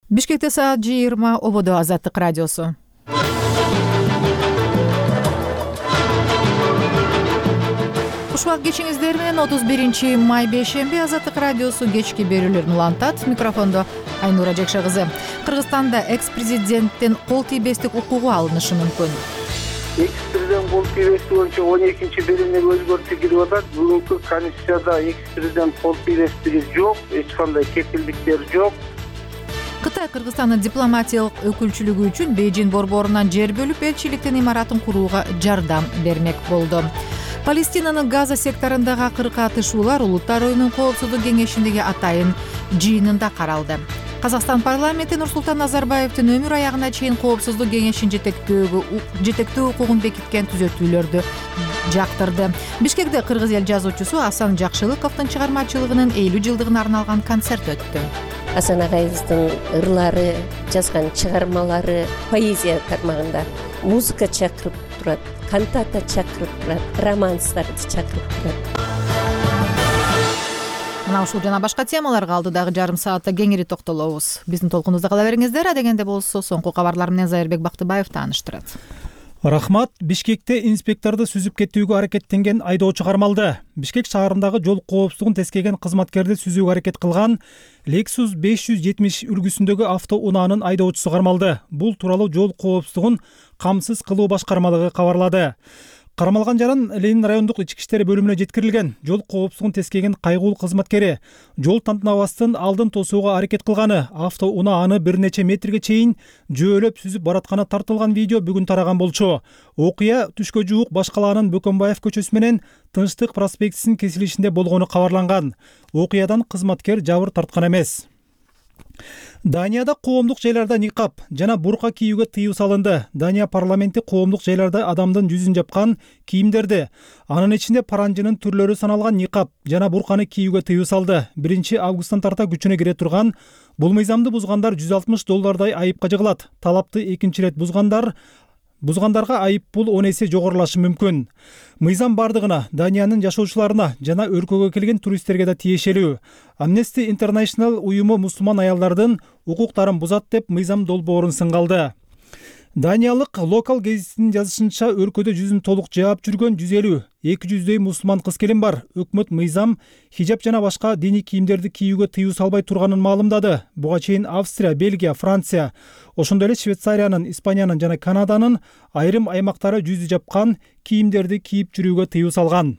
Бишкекте саат 20, ободо Азаттык радиосу. Кушвак кечиңиздер менен 31 май бейшемби Азаттык радиосу кечки берүүлөрүн улантат. Микрофондо Айнура Жекше кызы. Кыргызстанда экс-президенттен кол тийбестик укугу алынышы мүмкүн. Экс-президент кол тийбестик боюнча 12 берүүнүгө өзгөртүү кирип атат. Бүгүнкү конституцияда экс-президент кол тийбестиги жок, эч кандай кепилдиктер жок. Кытай Кыргызстандын дипломатиялык өкүлчүлүгү үчүн Бейжин борборунан жер бөлүп элчиликтин имаратын курууга жардам бермек болду. Палестинанын Газа секторундагы акыркы атышуулар Улуттар оюнунун коопсуздук кеңешиндеги атайын жыйынында каралды. Казакстан парламенти Нурсултан Назарбаевдин өмүр аягына чейин коопсуздук кеңешин жетектөө укугун бекиткен түзөтүүлөрдү жактырды. Бишкекте кыргыз эл жазуучусу Асан Жакшылыковдун чыгармачылыгынын 50 жылдыгына арналган концерт өттү. Асан агайыбыздын ырлары, жазган чыгармалары поэзия тармагында музыка чакырып турат, кантата чакырып турат, романстарды чакырып турат. Мына ушул жана башка темаларга алдыдагы жарым саатта кеңири токтолобуз. Биздин толкунубузда кала бериңиздер. Адегенде болсо соңку кабарлар менен Зайырбек Бактыбаев тааныштырат. Рахмат. Бишкекте инспекторду сүзүп кетүүгө аракеттенген айдоочу кармалды. Бишкек шаарындагы жол коопсуздугун тескеген кызматкерди сүзүүгө аракет кылган Lexus 570 үлгүсүндөгү автоунаанын айдоочусу кармалды. Бул тууралуу жол коопсуздугун камсыз кылуу башкармалыгы кабарлады. Кармалган жаран Ленин райондук ички иштер бөлүмүнө жеткирилген. Жол коопсуздугун тескеген кайгылуу кызматкери жол тантанабастын алдын тосууга аракет кылганы, автоунааны бир нече метрге чейин жөөлөп сүзүп баратканы тартылган видео бүгүн тараган болчу. Окуя түшкө жуук Башкалаанын Бөкөнбаев көчөсү менен Тынчтык проспектисинин кесилишинде болгону кабарланган. Окуядан кызматкер жабыр тарткан эмес. Данияда коомдук жайларда никап жана бурка кийүүгө тыюу салынды. Дания парламенти коомдук жайларда адамдын жүзүн жапкан кийимдерди, анын ичинде паранжынын түрлөрү саналган никап жана бурканы кийүүгө тыюу салды. 1 августтан тарта күчүнө кире турган бул мыйзамды бузгандар $160 айыпка жыгылат. Талапты экинчи ирет бузгандарга айып пул 10 эсе жогорулашы мүмкүн. Мыйзам бардыгына, Даниянын жашоочуларына жана өлкөгө келген туристтерге да тиешелүү. Amnesty International уюму мусулман аялдардын укуктарын бузат деп мыйзам долбоорун сынгалды. Даниялык локал гезитинин жазышынча өлкөдө жүзүн толук жаап жүргөн 150-200дөй мусулман кыз-келин бар. Өкмөт мыйзам хижап жана башка диний кийимдерди кийүүгө тыюу салбай турганын маалымдады. Буга чейин Австрия, Бельгия, Франция, ошондой эле Швейцариянын, Испаниянын жана Канаданын айрым аймактары жүзү жапкан кийимдерди кийип жүрүүгө тыюу салган.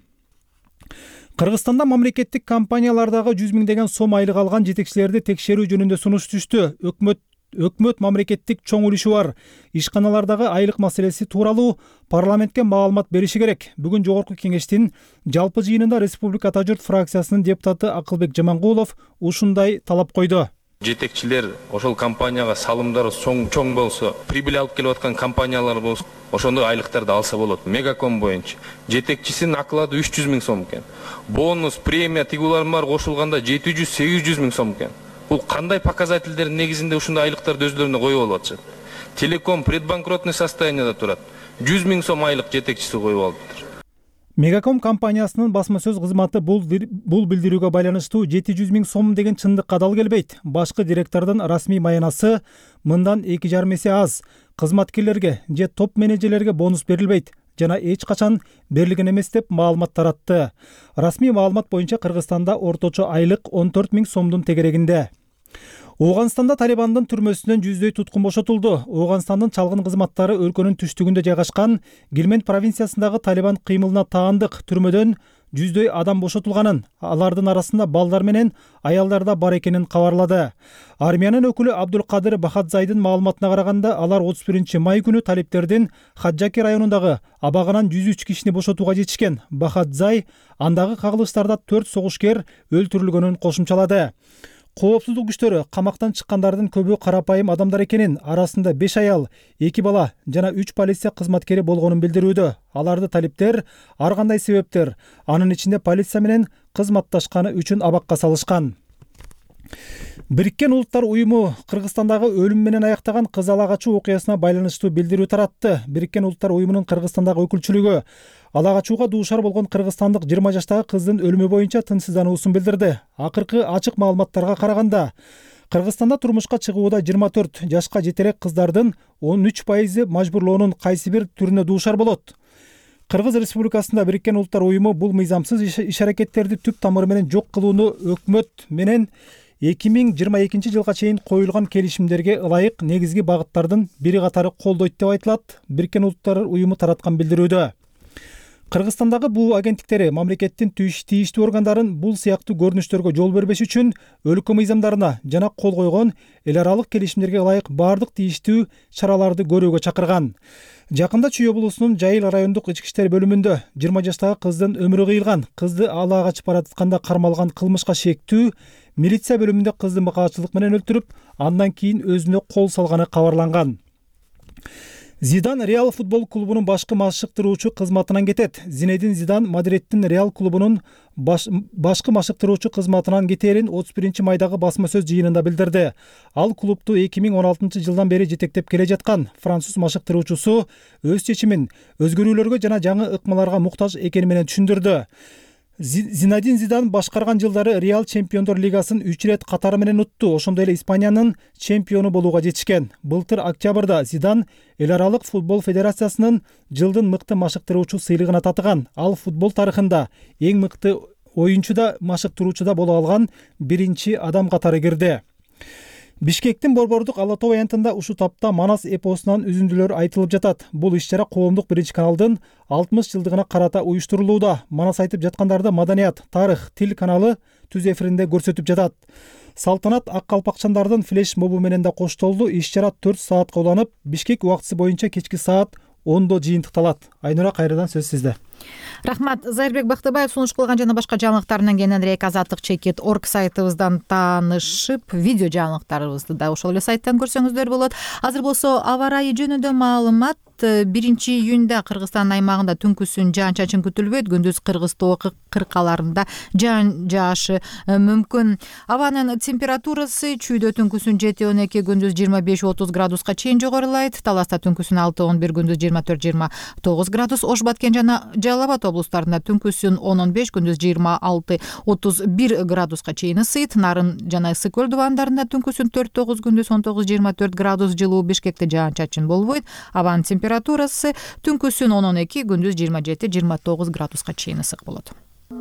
Кыргызстанда мамлекеттик компаниялардагы 100 миңдеген сом айлык алган жетекчилерди текшерүү жөнүндө сунуш түштү. Өкмөт мамлекеттик чоң үлүшү бар ишканалардагы айлык маселеси тууралуу парламентке маалымат бериши керек. Бүгүн жогорку кеңештин жалпы жыйынында Республика Ата журт фракциясынын депутаты Акылбек Жамангулов ушундай талап койду. Жетекчилер ошол компанияга салымдары чоң болсо, прибыль алып келип аткан компаниялар болсо, ошондой айлыктарды алса болот. Мегаком боюнча жетекчисинин оклады 300 миң сом экен. Бонус, премия, тигулар бар кошулганда 700-800 миң сом экен. Бул кандай показательдердин негизинде ушундай айлыктарды өздөрүнө коюп алып атышат? Телеком предбанкротный состоянияда турат. 100 миң сом айлык жетекчиси коюп алыптыр. Мегаком компаниясынын басма сөз кызматы бул билдирүүгө байланыштуу 700 миң сом деген чындыкка дал келбейт. Башкы директордун расмий маянасы мындан 2,5 эсе аз. Кызматкерлерге же топ менеджерлерге бонус берилбейт жана эч качан берилген эмес деп маалымат таратты. Расмий маалымат боюнча Кыргызстанда орточо айлык 14 миң сомдун тегерегинде. Оганстанда Талибандын түрмөсүнөн 100дөй туткун бошотулду. Оганстандын чалгын кызматтары өлкөнүн түштүгүндө жайгашкан Гилмент провинциясындагы Талибан кыймылына таандык түрмөдөн 100дөй адам бошотулганын, алардын арасында балдар менен аялдар да бар экенин кабарлады. Армиянын өкүлү Абдулкадыр Бахадзайдын маалыматына караганда, алар 31 май күнү талиптердин Хаджаки районундагы абагынан 103 кишини бошотууга жетишкен. Бахадзай андагы кагылыштарда 4 согушкер өлтүрүлгөнүн кошумчалады. Коопсуздук күчтөрү камактан чыккандардын көбү карапайым адамдар экенин, арасында 5 аял, 2 бала жана 3 полиция кызматкери болгонун билдирүүдө. Аларды талиптер ар кандай себептер, анын ичинде полиция менен кызматташканы үчүн абакка салышкан. Бириккен Улуттар уюму Кыргызстандагы өлүм менен аяктаган кыз ала качуу окуясына байланыштуу билдирүү таратты. Бириккен Улуттар уюмунун Кыргызстандагы өкүлчүлүгү ала качууга дуушар болгон кыргызстандык 20 жаштагы кыздын өлүмү боюнча тынчсыздануусун билдирди. Акыркы ачык маалыматтарга караганда, Кыргызстанда турмушка чыгууда 24 жашка жетелек кыздардын 13% мажбурлоонун кайсы бир түрүнө дуушар болот. Кыргыз Республикасында Бириккен Улуттар Уюму бул мыйзамсыз иш-аракеттерди түп тамыры менен жок кылууну өкмөт менен 2022 жылга чейин коюлган келишимдерге ылайык негизги багыттардын бири катары колдойт деп айтылат. Бириккен Улуттар Уюму тараткан билдирүүдө. Кыргызстандагы буу агенттиктери мамлекеттин тийиштүү органдарын бул сыяктуу көрүнүштөргө жол бербеш үчүн өлкө мыйзамдарына жана кол койгон эл аралык келишимдерге ылайык бардык тийиштүү чараларды көрүүгө чакырган. Жакында Чүй облусунун Жайыл райондук ички иштер бөлүмүндө 20 жаштагы кыздын өмүрү кыйылган. Кызды ала качып баратканда кармалган кылмышка шектүү милиция бөлүмүндө кызды мыкаачылык менен өлтүрүп, андан кийин өзүнө кол салганы кабарланган. Зидан Реал футбол клубунун башкы машыктыруучу кызматынан кетет. Зинедин Зидан Мадридтин Реал клубунун башкы машыктыруучу кызматынан кетээрин 31 майдагы басма сөз жыйынында билдирди. Ал клубту 2016 жылдан бери жетектеп келе жаткан. Француз машыктыруучусу өз чечимин өзгөрүүлөргө жана жаңы ыкмаларга муктаж экени менен түшүндүрдү. Зинедин Зидан башкарган жылдары Реал Чемпиондор лигасын 3 рет катары менен утту. Ошондой эле Испаниянын чемпиону болууга жетишкен. Былтыр октябрда Зидан Эл аралык футбол федерациясынын жылдын мыкты машыктыруучу сыйлыгына татыган. Ал футбол тарыхында эң мыкты оюнчу да машыктыруучу да боло алган биринчи адам катары кирди. Бишкектин борбордук Ала Тоо аянтында ушул тапта Манас эпосунан үзүндүлөр айтылып жатат. Бул иш-чара коомдук биринчи каналдын 60 жылдыгына карата уюштурулууда. Манас айтып жаткандарды Маданият, тарых, тил каналы түз эфиринде көрсөтүп жатат. Салтанат ак калпакчандардын флеш мобу менен да коштолду. Иш-чара 4 саатка уланып, Бишкек убактысы боюнча кечки саат 10-до жыйынтыкталат. Айнура, кайрадан сөз сизде. Рахмат. Зайырбек Бактыбаев сунуш кылган жана башка жаңылыктарынан кененирээк azatlik.org сайтыбыздан таанышып, видео жаңылыктарыбызды да ошол эле сайттан көрсөңүздөр болот. Азыр болсо аба ырайы жөнүндө маалымат. 1-июнда Кыргызстан аймагында түнкүсүн жаан-чачын күтүлбөйт. Күндүз Кыргыз Тоо кыркаларында жаан жаашы мүмкүн. Абанын температурасы Чүйдө түнкүсүн 7-12, күндүз 25-30 градуска чейин жогорулайт. Таласта түнкүсүн 6-11, күндүз 24-29 градус. Ош, Баткен жана Жалал Абад облустарында түнкүсүн 10-15, күндүз 26-31 градуска чейин ысыйт. Нарын жана Ысык көл дубандарында түнкүсүн 4-9, күндүз 19-24 градус жылуу. Бишкекте жаан-чачын болбойт. Абанын температурасы түнкүсүн 10-12, күндүз 27-29 градуска чейин ысык болот.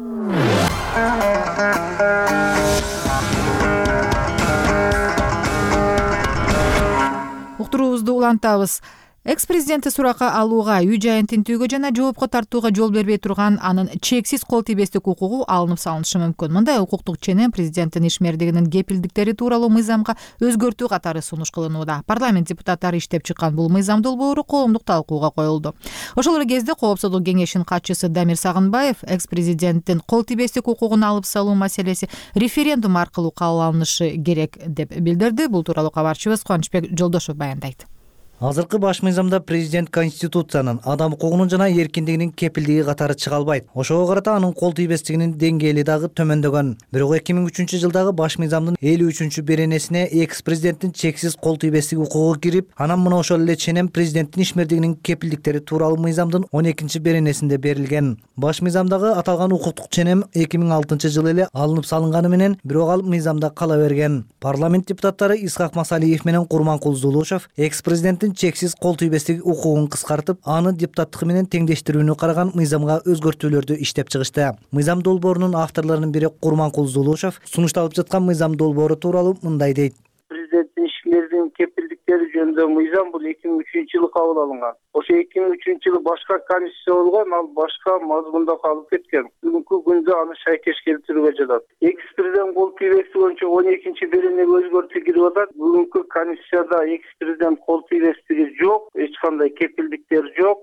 Уктуруубузду улантабыз. Экс-президенти суракка алууга, үй-жайын тинтүүгө жана жоопко тартууга жол бербей турган анын чексиз кол тийбестик укугу алынып салынышы мүмкүн. Мындай укуктук ченем президенттин ишмердигинин кепилдиктери тууралуу мыйзамга өзгөртүү катары сунуш кылынууда. Парламент депутаттары иштеп чыккан бул мыйзам долбоору коомдук талкууга коюлду. Ошол эле кезде Коопсуздук кеңешинин катчысы Дамир Сагынбаев экс-президенттин кол тийбестик укугун алып салуу маселеси референдум аркылуу кабыл алынышы керек деп билдирди. Бул тууралуу кабарчыбыз Кубанычбек Жолдошов баяндайт. Азыркы баш мыйзамда президент Конституциянын адам укугунун жана эркиндигинин кепилдиги катары чыга албайт. Ошого карата анын кол тийбестигинин деңгээли дагы төмөндөгөн. Бирок 2003 жылдагы баш мыйзамдын 53 беренесине экс-президенттин чексиз кол тийбестик укугу кирип, анан мына ошол эле ченем президенттин ишмердигинин кепилдиктери тууралуу мыйзамдын 12 беренесинде берилген. Баш мыйзамдагы аталган укуктук ченем 2006 жылы эле алынып салынганы менен, бирок ал мыйзамда кала берген. Парламент депутаттары Исхак Масалиев менен Курманкул Зулушев экс-президенттин чексиз кол тийбестик укугун кыскартып, аны депутаттыгы менен теңдештирүүнү караган мыйзамга өзгөртүүлөрдү иштеп чыгышты. Мыйзам долбоорунун авторлорунун бири Курманкул Зулушев сунушталып жаткан мыйзам долбоору тууралуу мындай дейт. Президенттин ишмердигинин кепилдиктери жөнүндө мыйзам бул 2003 жылы кабыл алынган. Ошо 2003 жылы башка конституция болгон, ал башка мазмунда калып кеткен. Бүгүнкү күндө аны шайкеш келтирүүгө жатат. Экс-президент кол тийбестиги боюнча 12 беренеге өзгөртүү кирип атат. Бүгүнкү конституцияда экс-президент кол тийбестиги жок, эч кандай кепилдиктер жок.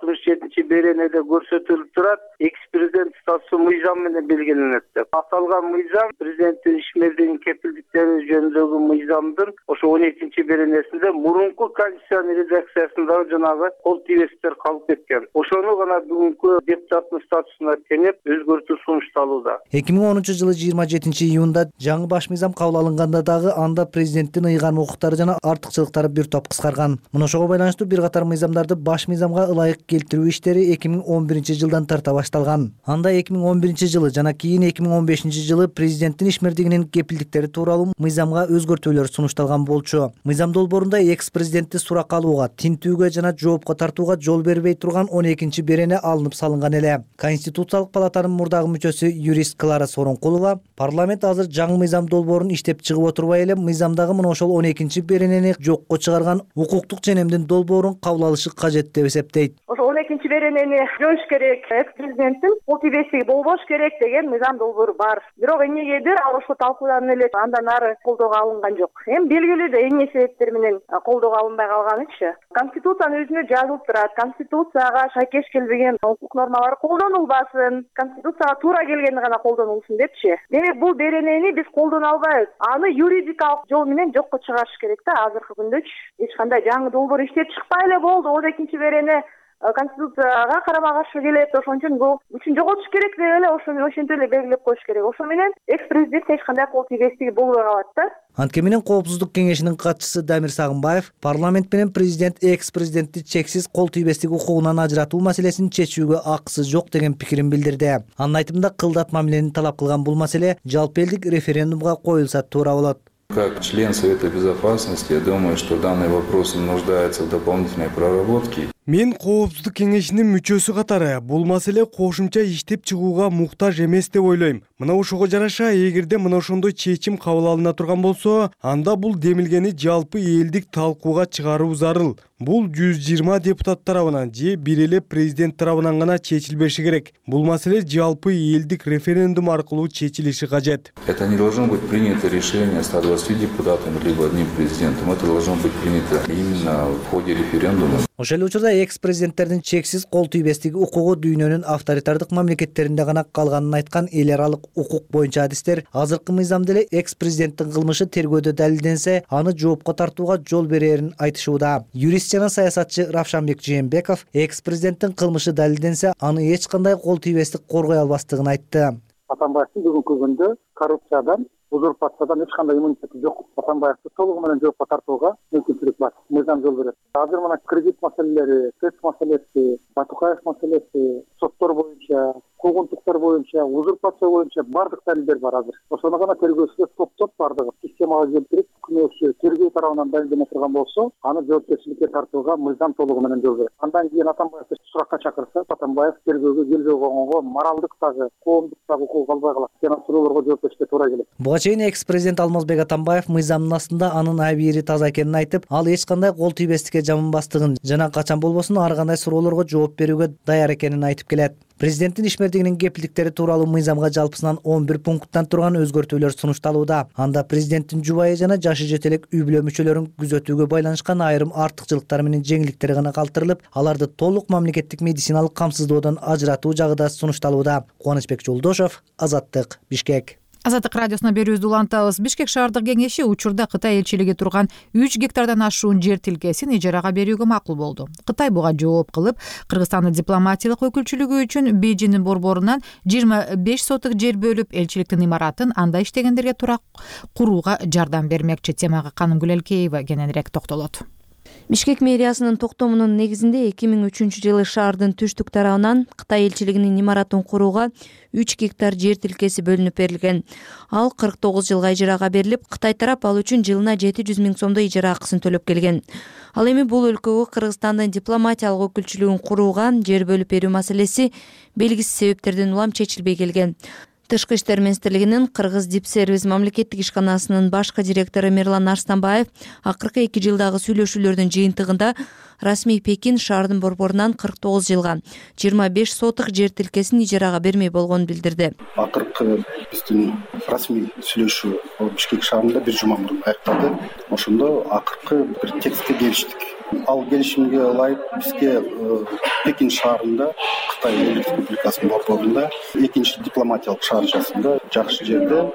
67 беренеде көрсөтүлүп турат. Экс-президент статусу мыйзам менен белгиленет деп. Аталган мыйзам президенттин ишмердигинин кепилдиктери жөнүндөгү мыйзамдын ошо 12 беренесинде мурунку конституциянын редакциясында жанагы кол тийбестиктер калып кеткен. Ошону гана бүгүнкү депутаттын статусуна теңеп өзгөртүү сунушталууда. 2010 жылы 27 июнда жаңы баш мыйзам кабыл алынганда дагы анда президенттин ыйган укуктары жана артыкчылыктары бир топ кыскарган. Мына ошого байланыштуу бир катар мыйзамдарды баш мыйзамга ылайык келтирүү иштери 2011 жылдан тарта башталган. Анда 2011 жана кийин 2015 президенттин ишмердигинин кепилдиктери тууралуу мыйзамга өзгөртүүлөр сунушталган болчу. Мыйзам долбоорунда экс-президентти суракка алууга, тинтүүгө жана жоопко тартууга жол бербей турган 12 берене алынып салынган эле. Конституциялык палатанын мурдагы мүчөсү юрист Клара Сооронкулова парламент азыр жаңы мыйзам долбоорун иштеп чыгып отурбай эле мыйзамдагы мына ошол 12 беренени жокко чыгарган укуктук ченемдин долбоорун кабыл алышы кажет деп эсептейт. Ошо 12 беренени жоюш керек, экс-президенттин кол тийбестиги болбош керек деген мыйзам долбоору бар. Бирок эмнегедир ал ошо талкуудан эле андан ары колдоого алынган жок. Эми белгилүү да эмне себептер менен колдоого алынбай калганычы. Конституциянын өзүнө жазылып турат. Конституцияга шайкеш келбеген укук нормалары колдонулбасын, конституцияга туура келгени гана колдонулсун депчи. Демек бул беренени биз колдоно албайбыз. Аны юридикалык жол менен жокко чыгарыш керек да. Азыркы күндөчү эч кандай жаңы долбоор иштеп чыкпай эле болду. 12 берене конституцияга карама каршы келет, ошон үчүн бул үчүн жоготуш керек деп эле ошентип эле белгилеп коюш керек. Ошо менен экс-президент эч кандай кол тийбестиги болбой калат да. Анткени менен Коопсуздук кеңешинин катчысы Дамир Сагынбаев парламент менен президент экс-президентти чексиз кол тийбестик укугунан ажыратуу маселесин чечүүгө акысы жок деген пикирин билдирди. Анын айтымында кылдат мамилени талап кылган бул маселе жалпы элдик референдумга коюлса туура болот. Как член Совета Безопасности, я думаю, что данный вопрос нуждается в дополнительной проработке. Мен Коопсуздук кеңешинин мүчөсү катары бул маселе кошумча иштеп чыгууга муктаж эмес деп ойлойм. Мына ошого жараша эгерде мына ошондой чечим кабыл алына турган болсо, анда бул демилгени жалпы элдик талкууга чыгаруу зарыл. Бул 120 депутат тарабынан же бир эле президент тарабынан гана чечилбеши керек. Бул маселе жалпы элдик референдум аркылуу чечилиши кажет. Это не должно быть принято решение 120 депутатами либо одним президентом. Это должно быть принято именно в ходе референдума. Ошол эле учурда экс-президенттердин чексиз кол тийбестиги укугу дүйнөнүн авторитардык мамлекеттеринде гана калганын айткан эл аралык укук боюнча адистер азыркы мыйзамда эле экс-президенттин кылмышы тергөөдө далилденсе, аны жоопко тартууга жол берерин айтышууда. Юрист жана саясатчы Равшанбек Жээнбеков экс-президенттин кылмышы далилденсе, аны эч кандай кол тийбестик коргой албастыгын айтты. Атамбаевдин бүгүнкү күндө коррупциядан, узурпациядан эч кандай иммунитети жок. Атамбаевди толугу менен жоопко тартууга мүмкүнчүлүк бар. Мыйзам жол берет. Азыр мына кредит маселелери, ТЭЦ маселеси, Батукаев маселеси, соттор боюнча, куугунтуктар боюнча, узурпация боюнча бардык далилдер бар азыр. Ошону гана тергөөчүлөр топтоп бардыгы системага келтирип, күнөөсү тергөө тарабынан далилдене турган болсо, аны жоопкерчиликке тартууга мыйзам толугу менен жол берет. Андан кийин Атамбаевди суракка чакырса, Атамбаев тергөөгө келбей койгонго моралдык дагы, коомдук дагы укук албай калат. Жана суроолорго жооп беришке туура келет. Буга чейин экс-президент Алмазбек Атамбаев мыйзамдын астында анын абийири таза экенин айтып, ал эч кандай кол тийбестикке жаманбастыгын жана качан болбосун ар кандай суроолорго жооп берүүгө даяр экенин айтып келет. Президенттин ишмердигинин кепилдиктери тууралуу мыйзамга жалпысынан 11 пункттан турган өзгөртүүлөр сунушталууда. Анда президенттин жубайы жана жашы жете элек үй бүлө мүчөлөрүн күзөтүүгө байланышкан айрым артыкчылыктары менен жеңилдиктери гана калтырылып, аларды толук мамлекеттик медициналык камсыздоодон ажыратуу жагы да сунушталууда. Кубанычбек Жолдошов, Азаттык, Бишкек. Азаттык радиосуна берүүбүздү улантабыз. Бишкек шаардык кеңеши учурда Кытай элчилиги турган 3 гектардан ашуун жер тилкесин ижарага берүүгө макул болду. Кытай буга жооп кылып, Кыргызстандын дипломатиялык өкүлчүлүгү үчүн Бейжиңдин борборунан 25 сотук жер бөлүп, элчиликтин имаратын анда иштегендерге тура курууга жардам бермекчи. Темага Канымгүл Элкеева кененирээк токтолот. Бишкек мэриясынын токтомунун негизинде 2003-жылы шаардын түштүк тарабынан Кытай элчилигинин имаратын курууга 3 гектар жер тилкеси бөлүнүп берилген. Ал 49 жылга ижарага берилип, Кытай тарап ал үчүн жылына 700 миң сомдой ижара акысын төлөп келген. Ал эми бул өлкөгө Кыргызстандын дипломатиялык өкүлчүлүгүн курууга жер бөлүп берүү маселеси белгисиз себептерден улам чечилбей келген. Тышкы иштер министрлигинин Кыргыз Дипсервис мамлекеттик ишканасынын башкы директору Мирлан Арстанбаев акыркы 2 жылдагы сүйлөшүүлөрдүн жыйынтыгында расмий Пекин шаардын борборунан 49 жылга 25 сотук жер тилкесин ижарага бермей болгонун билдирди. Акыркы биздин расмий сүйлөшүү Бишкек шаарында бир жума мурун аякталды. Ошондо акыркы бир текстке келиштик. Ал келишимге ылайык бизге Пекин шаарында Кытай Республикасынын борборунда экинчи дипломатиялык шаарчасында жакшы жерде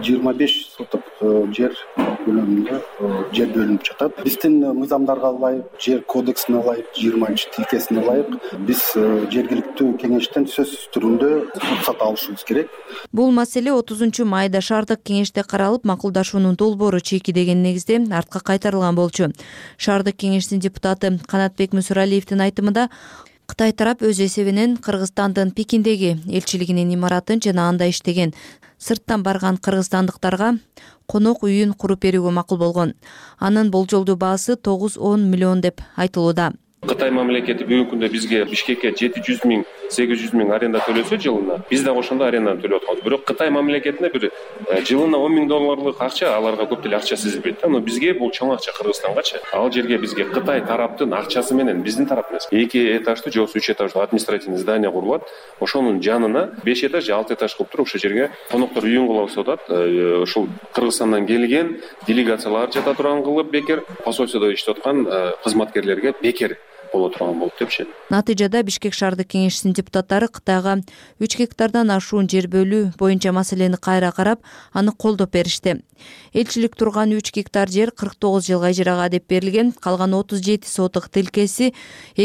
25 сотук жер көлөмүндө жер бөлүнүп жатат. Биздин мыйзамдарга ылайык, жер кодексине ылайык, 20-тилкесине ылайык биз жергиликтүү кеңештен сөзсүз түрүндө уруксат алышыбыз керек. Бул маселе 30-майда шаардык кеңеште каралып, макулдашуунун долбоору чийкидеген негизде артка кайтарылган болчу. Шаардык кеңештин депутаты Канатбек Мүсүралиевдин айтымында Кытай тарап өз эсебинен Кыргызстандын Пекиндеги элчилигинин имаратын жана анда иштеген сырттан барган кыргызстандыктарга конок үйүн куруп берүүгө макул болгон. Анын болжолдуу баасы 9-10 миллион деп айтылууда. Кытай мамлекети бүгүнкү күндө бизге Бишкекке 700 миң, 800 миң аренда төлөсө жылына, биз да ошондой аренданы төлөп атканбыз. Бирок Кытай мамлекетине бир жылына 10 миң долларлык акча, аларга көп деле акча сезилбейт. Но бизге бул чоң акча Кыргызстангачы. Ал жерге бизге Кытай тараптын акчасы менен биздин тарап эмес. 2 этаждуу же 3 этаждуу административный здание курулат. Ошонун жанына 5 этаж же 6 этаж кылып туруп ошол жерге коноктор үйүн кылып атат. Ошол Кыргызстандан келген делегациялар жата турган кылып бекер, посольстводо иштеп аткан кызматкерлерге бекер боло турган болуп депчи. Натыйжада Бишкек шаардык кеңешинин депутаттары Кытайга 3 гектардан ашуун жер бөлүү боюнча маселени кайра карап, аны колдоп беришти. Элчилик турган 3 гектар жер 49 жылга ижарага деп берилген, калган 37 сотук тилкеси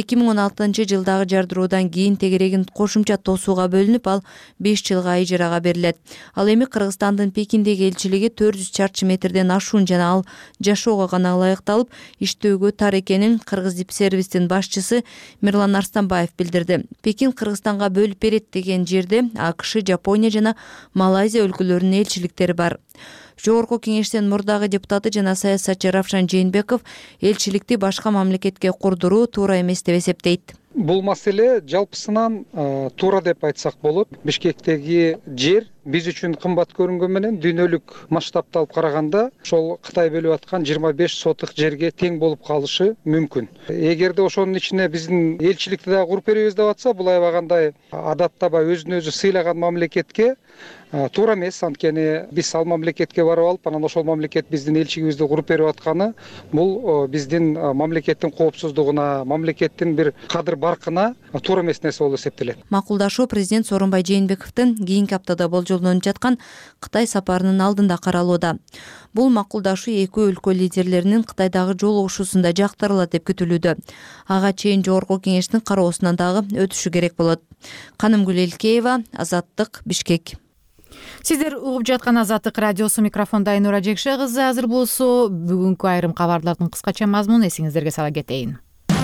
2016-жылдагы жардыруудан кийин тегерегин кошумча тосууга бөлүнүп, ал 5 жылга ижарага берилет. Ал эми Кыргызстандын Пекиндеги элчилиги 400 чарчы метрден ашуун жана ал жашоого гана ылайыкталып, иштөөгө тар экенин Кыргыздипсервистин башчысы Мирлан Арстанбаев билдирди. Пекин Кыргызстанга бөлүп берет деген жерде АКШ, Жапония жана Малайзия өлкөлөрүнүн элчиликтери бар. Жогорку кеңештин мурдагы депутаты жана саясатчы Равшан Жээнбеков элчиликти башка мамлекетке курдуруу туура эмес деп эсептейт. Бул маселе жалпысынан туура деп айтсак болот. Бишкектеги жер биз үчүн кымбат көрүнгөн менен дүйнөлүк масштабта алып караганда ошол Кытай бөлүп аткан 25 сотук жерге тең болуп калышы мүмкүн. Эгерде ошонун ичине биздин элчиликти да куруп беребиз деп атса, бул аябагандай адаттабай өзүн өзү сыйлаган мамлекетке туура эмес. Анткени биз ал мамлекетке барып алып, анан ошол мамлекет биздин элчигибизди куруп берип атканы бул биздин мамлекеттин коопсуздугуна, мамлекеттин бир кадыр баркына туура эмес нерсе болуп эсептелет. Макулдашуу президент Сооронбай Жээнбековдун кийинки аптада болжолдонуп жаткан Кытай сапарынын алдында каралууда. Бул макулдашуу эки өлкө лидерлеринин Кытайдагы жолугушуусунда жактырылат деп күтүлүүдө. Ага чейин жогорку кеңештин кароосунан дагы өтүшү керек болот. Канымгүл Элкеева, Азаттык, Бишкек. Сиздер угуп жаткан Азаттык радиосу, микрофонда Айнура Жекше кызы. Азыр болсо бүгүнкү айрым кабарлардын кыскача мазмунун эсиңиздерге сала кетейин.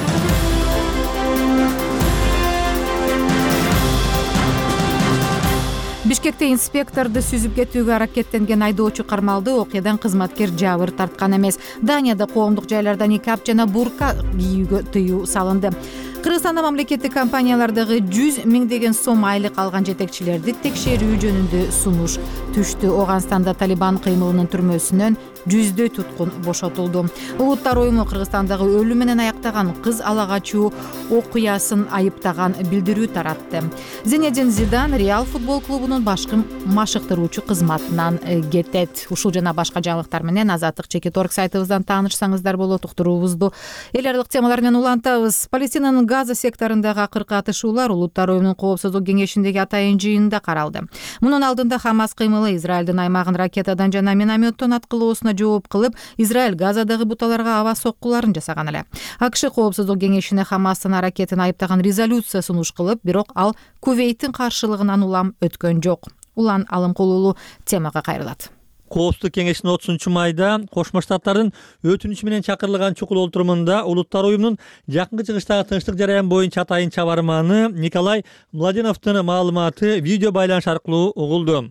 Бишкекте инспекторду сүзүп кетүүгө аракеттенген айдоочу кармалды. Окуядан кызматкер жабыр тарткан эмес. Данияда коомдук жайларда никап жана бурка кийүүгө тыюу салынды. Кыргызстанда мамлекеттик компаниялардагы 100 миңдеген сом айлык алган жетекчилерди текшерүү жөнүндө сунуш түштү. Оганстанда Талибан кыймылынын түрмөсүнөн 100дөй туткун бошотулду. Улуттар уюму Кыргызстандагы өлүм менен аяктаган кыз ала качуу окуясын айыптаган билдирүү таратты. Зинедин Зидан Реал футбол клубунун башкы машыктыруучу кызматынан кетет. Ушул жана башка жаңылыктар менен Азаттык Чекиторг сайтыбыздан таанышсаңыздар болот. Уктуруубузду эл аралык темалар менен улантабыз. Палестинанын Газа секторундагы акыркы атышуулар Улуттар уюмунун коопсуздук кеңешиндеги атайын жыйынында каралды. Мунун алдында Хамас кыймылы Израилдин аймагын ракетадан жана минометтон аткылоосуна жооп кылып, Израиль Газадагы буталарга аба соккуларын жасаган эле. АКШ коопсуздук кеңешине Хамастын аракетин айыптаган резолюция сунуш кылып, бирок ал Кувейттин каршылыгынан улам өткөн жок. Улан Алымкулулу темага кайрылат. Коопсуздук кеңешинин 30-майда Кошмо Штаттардын өтүнүчү менен чакырылган чукул олтурумунда Улуттар уюмунун жакынкы чыгыштагы тынчтык жараян боюнча атайын чабарманы Николай Младеновдун маалыматы видео байланыш аркылуу угулду.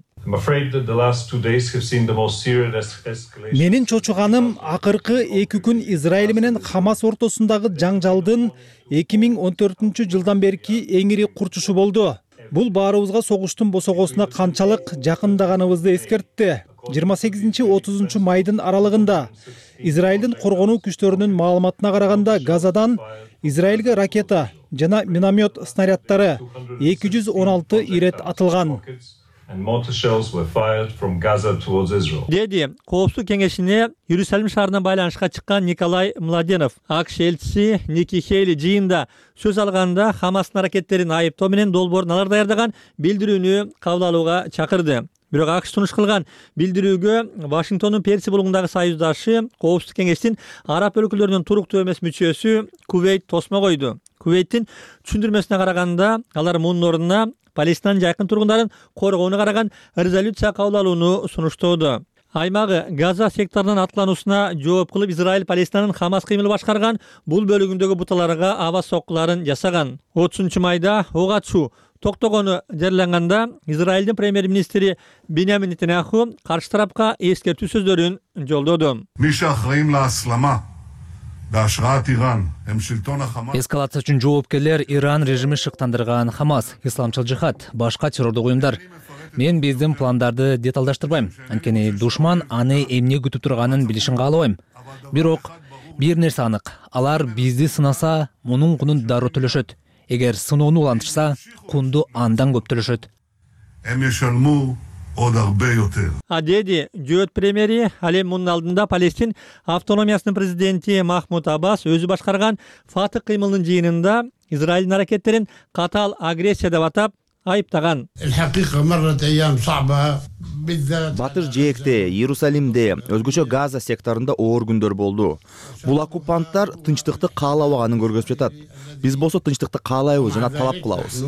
Менин чочуганым акыркы 2 күн Израиль менен Хамас ортосундагы жаңжалдын 2014-жылдан берки эң ири курчушу болду. Бул баарыбызга согуштун босогосуна канчалык жакындаганыбызды эскертти. 28-30 майдын аралыгында Израилдин коргонуу күчтөрүнүн маалыматына караганда Газадан Израилге ракета жана миномет снаряддары 216 ирет атылган. Деди коопсуздук кеңешине Иерусалим шаарынан байланышка чыккан Николай Младенов. АКШ элчиси Ники Хейли жыйында сөз алганда Хамастын аракеттерин айыптоо менен долбоорун алар даярдаган билдирүүнү кабыл алууга чакырды. Бирок АКШ сунуш кылган билдирүүгө Вашингтондун Перси булугундагы союздашы коопсуздук кеңештин араб өлкөлөрүнүн туруктуу эмес мүчөсү Кувейт тосмо койду. Кувейттин түшүндүрмөсүнө караганда, алар мунун ордуна Палестинанын жакын тургундарын коргоону караган резолюция кабыл алууну сунуштоодо. аймагы Газа секторунун аткылануусуна жооп кылып Израиль Палестинанын Хамас кыймылы башкарган бул бөлүгүндөгү буталарга аба соккуларын жасаган. 30-майда ок атышуу токтогону жарыяланганда Израилдин премьер-министри Биньямин Нетаньяху каршы тарапка эскертүү сөздөрүн жолдоду. Эскалация үчүн жоопкерлер Иран режими шыктандырган Хамас, исламчыл жихад, башка террордук уюмдар. Мен биздин пландарды деталдаштырбайм. Анткени душман аны эмне күтүп турганын билишин каалабайм. Бирок бир нерсе анык. Алар бизди сынаса, мунун кунун дароо төлөшөт. Эгер сыноону улантышса, кунду андан көп төлөшөт. Деди жөөт премьери. Ал эми мунун алдында Палестин автономиясынын президенти Махмуд Аббас өзү башкарган Фатых кыймылынын жыйынында Израилдин аракеттерин катаал агрессия деп атап айыптаган. Батыш жээкте, Иерусалимде, өзгөчө Газа секторунда оор күндөр болду. Бул оккупанттар тынчтыкты каалабаганын көргөзүп жатат. Биз болсо тынчтыкты каалайбыз жана талап кылабыз.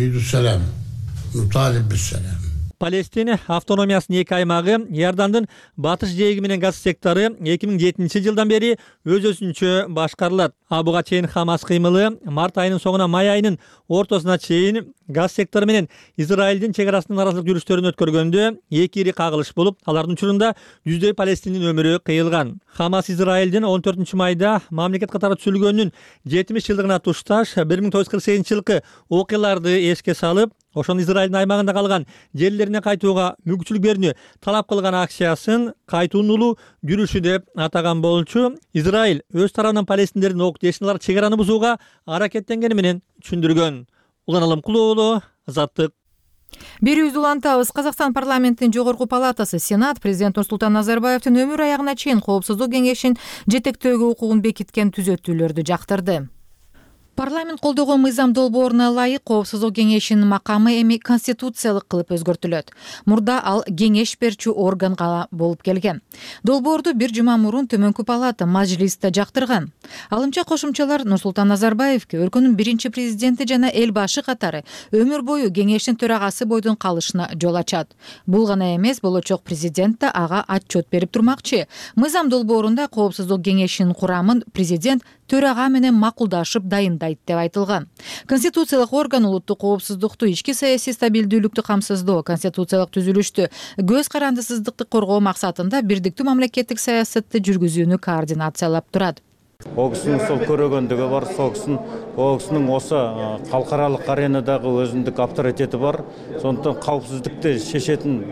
Палестина автономиясынын эки аймагы Иордандын батыш жээги менен Газа сектору 2007-жылдан бери өз-өзүнчө башкарылат. Буга чейин Хамас кыймылы март айынын соңуна май айынын ортосуна чейин Газа сектору менен Израилдин чек арасынын наразылык жүрүштөрүн өткөргөндө эки ири кагылыш болуп, алардын учурунда жүздөй палестиндин өмүрү кыйылган. Хамас Израилдин 14-майда мамлекет катары түзүлгөнүнүн 70 жылдыгына тушташ 1948-жылкы окуяларды эске салып, ошону Израилдин аймагында калган жерлерине кайтууга мүмкүнчүлүк берүүнү талап кылган акциясын кайтуунулуу жүрүшү деп атаган болчу. Израиль өз тарабынан палестиндердин ок дешиналар чек араны бузууга аракеттенгени менен түшүндүргөн. Улан Алымкулуулу, Азаттык. Берүүбүздү улантабыз. Казакстан парламентинин жогорку палатасы Сенат президент Нурсултан Назарбаевдин өмүр аягына чейин коопсуздук кеңешин жетектөөгө укугун бекиткен түзөтүүлөрдү жактырды. Парламент колдогон мыйзам долбооруна ылайык коопсуздук кеңешинин макамы эми конституциялык кылып өзгөртүлөт. Мурда ал кеңеш берчү органга болуп келген. Долбоорду бир жума мурун Төмөнкү палата мажлисте жактырган. Алымча кошумчалар Нурсултан Назарбаевке өлкөнүн биринчи президенти жана эл башы катары өмүр бою кеңештин төрагасы бойдон калышына жол ачат. Бул гана эмес, болочок президент да ага отчет берип турмакчы. Мыйзам долбоорунда коопсуздук кеңешинин курамын президент төрага менен макулдашып дайындайт деп айтылган. Конституциялык орган улуттук коопсуздукту, ички саясий стабилдүүлүктү камсыздоо, конституциялык түзүлүштү, көз карандысыздыкты коргоо максатында бирдиктүү мамлекеттик саясатты жүргүзүүнү координациялап турат. Ол кісінің сол көрөгөндүгү бар, ол кісінің осы халықаралық аренадағы өзіндік авторитеті бар. Сондықтан қауіпсіздікті шешетін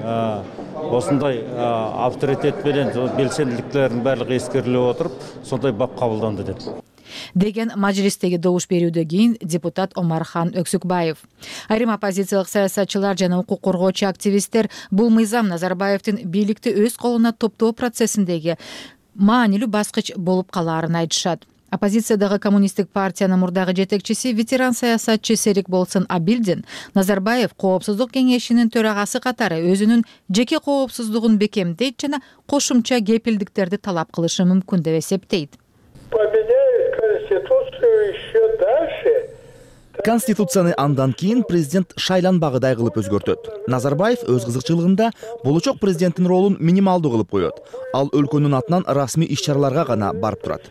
осындай авторитет менен белсенділіктердің барлығы ескерилип отырып, сондай бап кабылданды деп. Деген мажлистеги добуш берүүдөн кийин депутат Омархан Өксүкбаев. Айрым оппозициялык саясатчылар жана укук коргоочу активисттер бул мыйзам Назарбаевдин бийликти өз колуна топтоо процессиндеги маанилүү баскыч болуп калаарын айтышат. Оппозициядагы коммунисттик партиянын мурдагы жетекчиси ветеран саясатчы Серик Болсын Абилдин Назарбаев коопсуздук кеңешинин төрагасы катары өзүнүн жеке коопсуздугун бекемдейт жана кошумча кепилдиктерди талап кылышы мүмкүн деп эсептейт. Конституцияны андан кийин президент шайланбагыдай кылып өзгөртөт. Назарбаев өз кызыкчылыгында болочок президенттин ролун минималдуу кылып коет. Ал өлкөнүн атынан расмий иш-чараларга гана барып турат.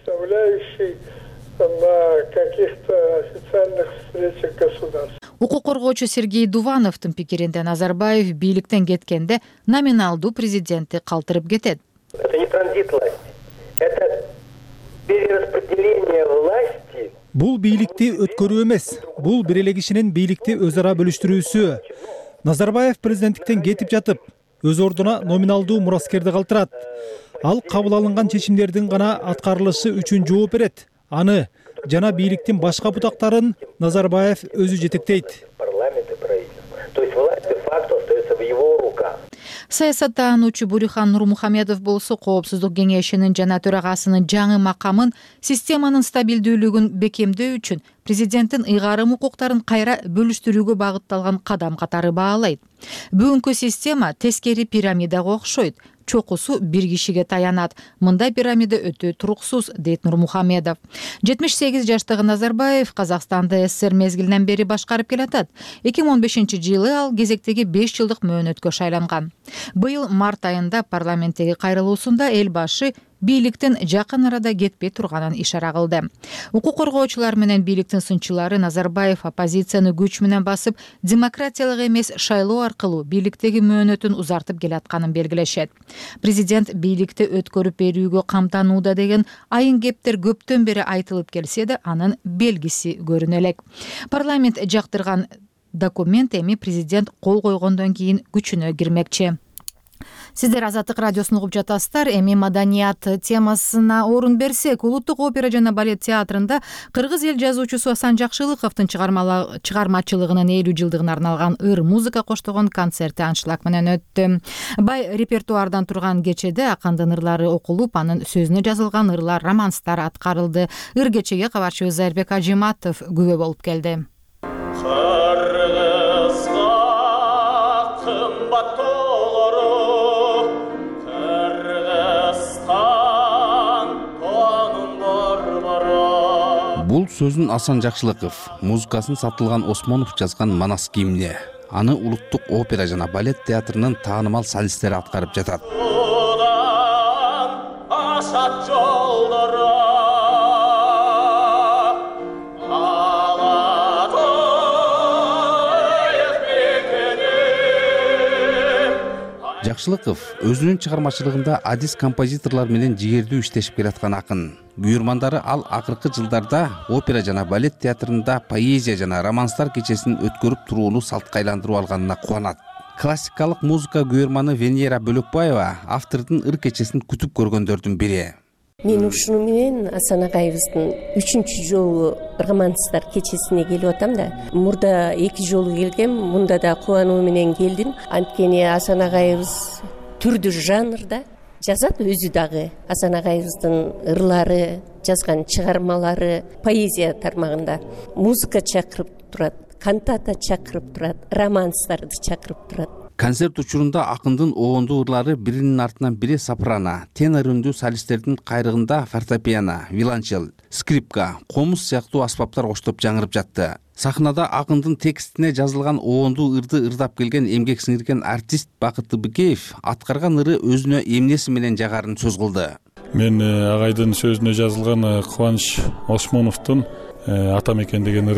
Укук коргоочу Сергей Дувановдун пикиринде Назарбаев бийликтен кеткенде номиналдуу президентти калтырып кетет. Это не транзит власти. Это перераспределение власти. Бул бийликти өткөрүү эмес, бул бир эле кишинин бийликти өз ара бөлүштүрүүсү. Назарбаев президенттиктен кетип жатып, өз ордуна номиналдуу мураскерди калтырат. Ал кабыл алынган чечимдердин гана аткарылышы үчүн жооп берет. Аны жана бийликтин башка бутактарын Назарбаев өзү жетектейт. Саясаттануучу Бурихан Нурмухамедов болсо коопсуздук кеңешинин жана төрагасынын жаңы макамын системанын стабилдүүлүгүн бекемдөө үчүн президенттин ыйгарым укуктарын кайра бөлүштүрүүгө багытталган кадам катары баалайт. Бүгүнкү система тескери пирамидага окшойт. Чокусу бир кишиге таянат. Мындай пирамида өтө туруксуз, дейт Нурмухамедов. 78 жаштагы Назарбаев Казакстанды СССР мезгилинен бери башкарып келатат. 2015-жылы ал кезектеги 5 жылдык мөөнөткө шайланган. Быйыл март айында парламенттеги кайрылуусунда эл башы бийликтин жакын арада кетпей турганын ишара кылды. Укук коргоочулар менен бийликтин сынчылары Назарбаев оппозицияны күч менен басып, демократиялык эмес шайлоо аркылуу бийликтеги мөөнөтүн узартып келатканын белгилешет. Президент бийликти өткөрүп берүүгө камтанууда деген айын кептер көптөн бери айтылып келсе да, анын белгиси көрүнө элек. Парламент жактырган документ эми президент кол койгондон кийин күчүнө кирмекчи. Сиздер Азаттык радиосун угуп жатасыздар. Эми маданият темасына орун берсек, Улуттук опера жана балет театрында кыргыз эл жазуучусу Асан Жакшылыковдун чыгармачылыгынын 50 жылдыгына арналган ыр музыка коштогон концерти аншлаг менен өттү. Бай репертуардан турган кечеде акындын ырлары окулуп, анын сөзүнө жазылган ырлар, романстар аткарылды. Ыр кечеге кабарчыбыз Айрбек Ажиматов күбө болуп келди. Бул сөзүн Асан Жакшылыков, музыкасын Сатылган Осмонов жазган Манас кийимде. Аны Улуттук опера жана балет театрынын таанымал солисттери аткарып жатат. Жакшылыков өзүнүн чыгармачылыгында адис композиторлор менен жигердүү иштешип келаткан акын. Күйөрмандары ал акыркы жылдарда опера жана балет театрында поэзия жана романстар кечесин өткөрүп турууну салтка айландырып алганына кубанат. Классикалык музыка күйөрманы Венера Бөлөкбаева автордун ыр кечесин күтүп көргөндөрдүн бири. Мен ушуну менен Асан агайыбыздын 3-чү жолу романстар кечесине келип атам да. Мурда 2 жолу келгем, мында да кубануу менен келдим. Анткени Асан агайыбыз түрдүү жанрда жазат, өзү дагы Асан агайыбыздын ырлары, жазган чыгармалары поэзия тармагында музыка чакырып турат, кантата чакырып турат, романстарды чакырып турат. Концерт учурунда акындын оондуу ырлары биринин артынан бири сопрано, тенор үндүү солисттердин кайрыгында фортепиано, виолончел, скрипка, комуз сыяктуу аспаптар коштоп жаңырып жатты. Сахнада акындын текстине жазылган оондуу ырды ырдап келген эмгек сиңирген артист Бакыт Быкеев аткарган ыры өзүнө эмнеси менен жагарын сөз кылды. Мен агайдын сөзүнө жазылган Кубаныч Осмоновдун Атамекен деген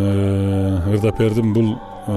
ырын ырдап бердим. Бул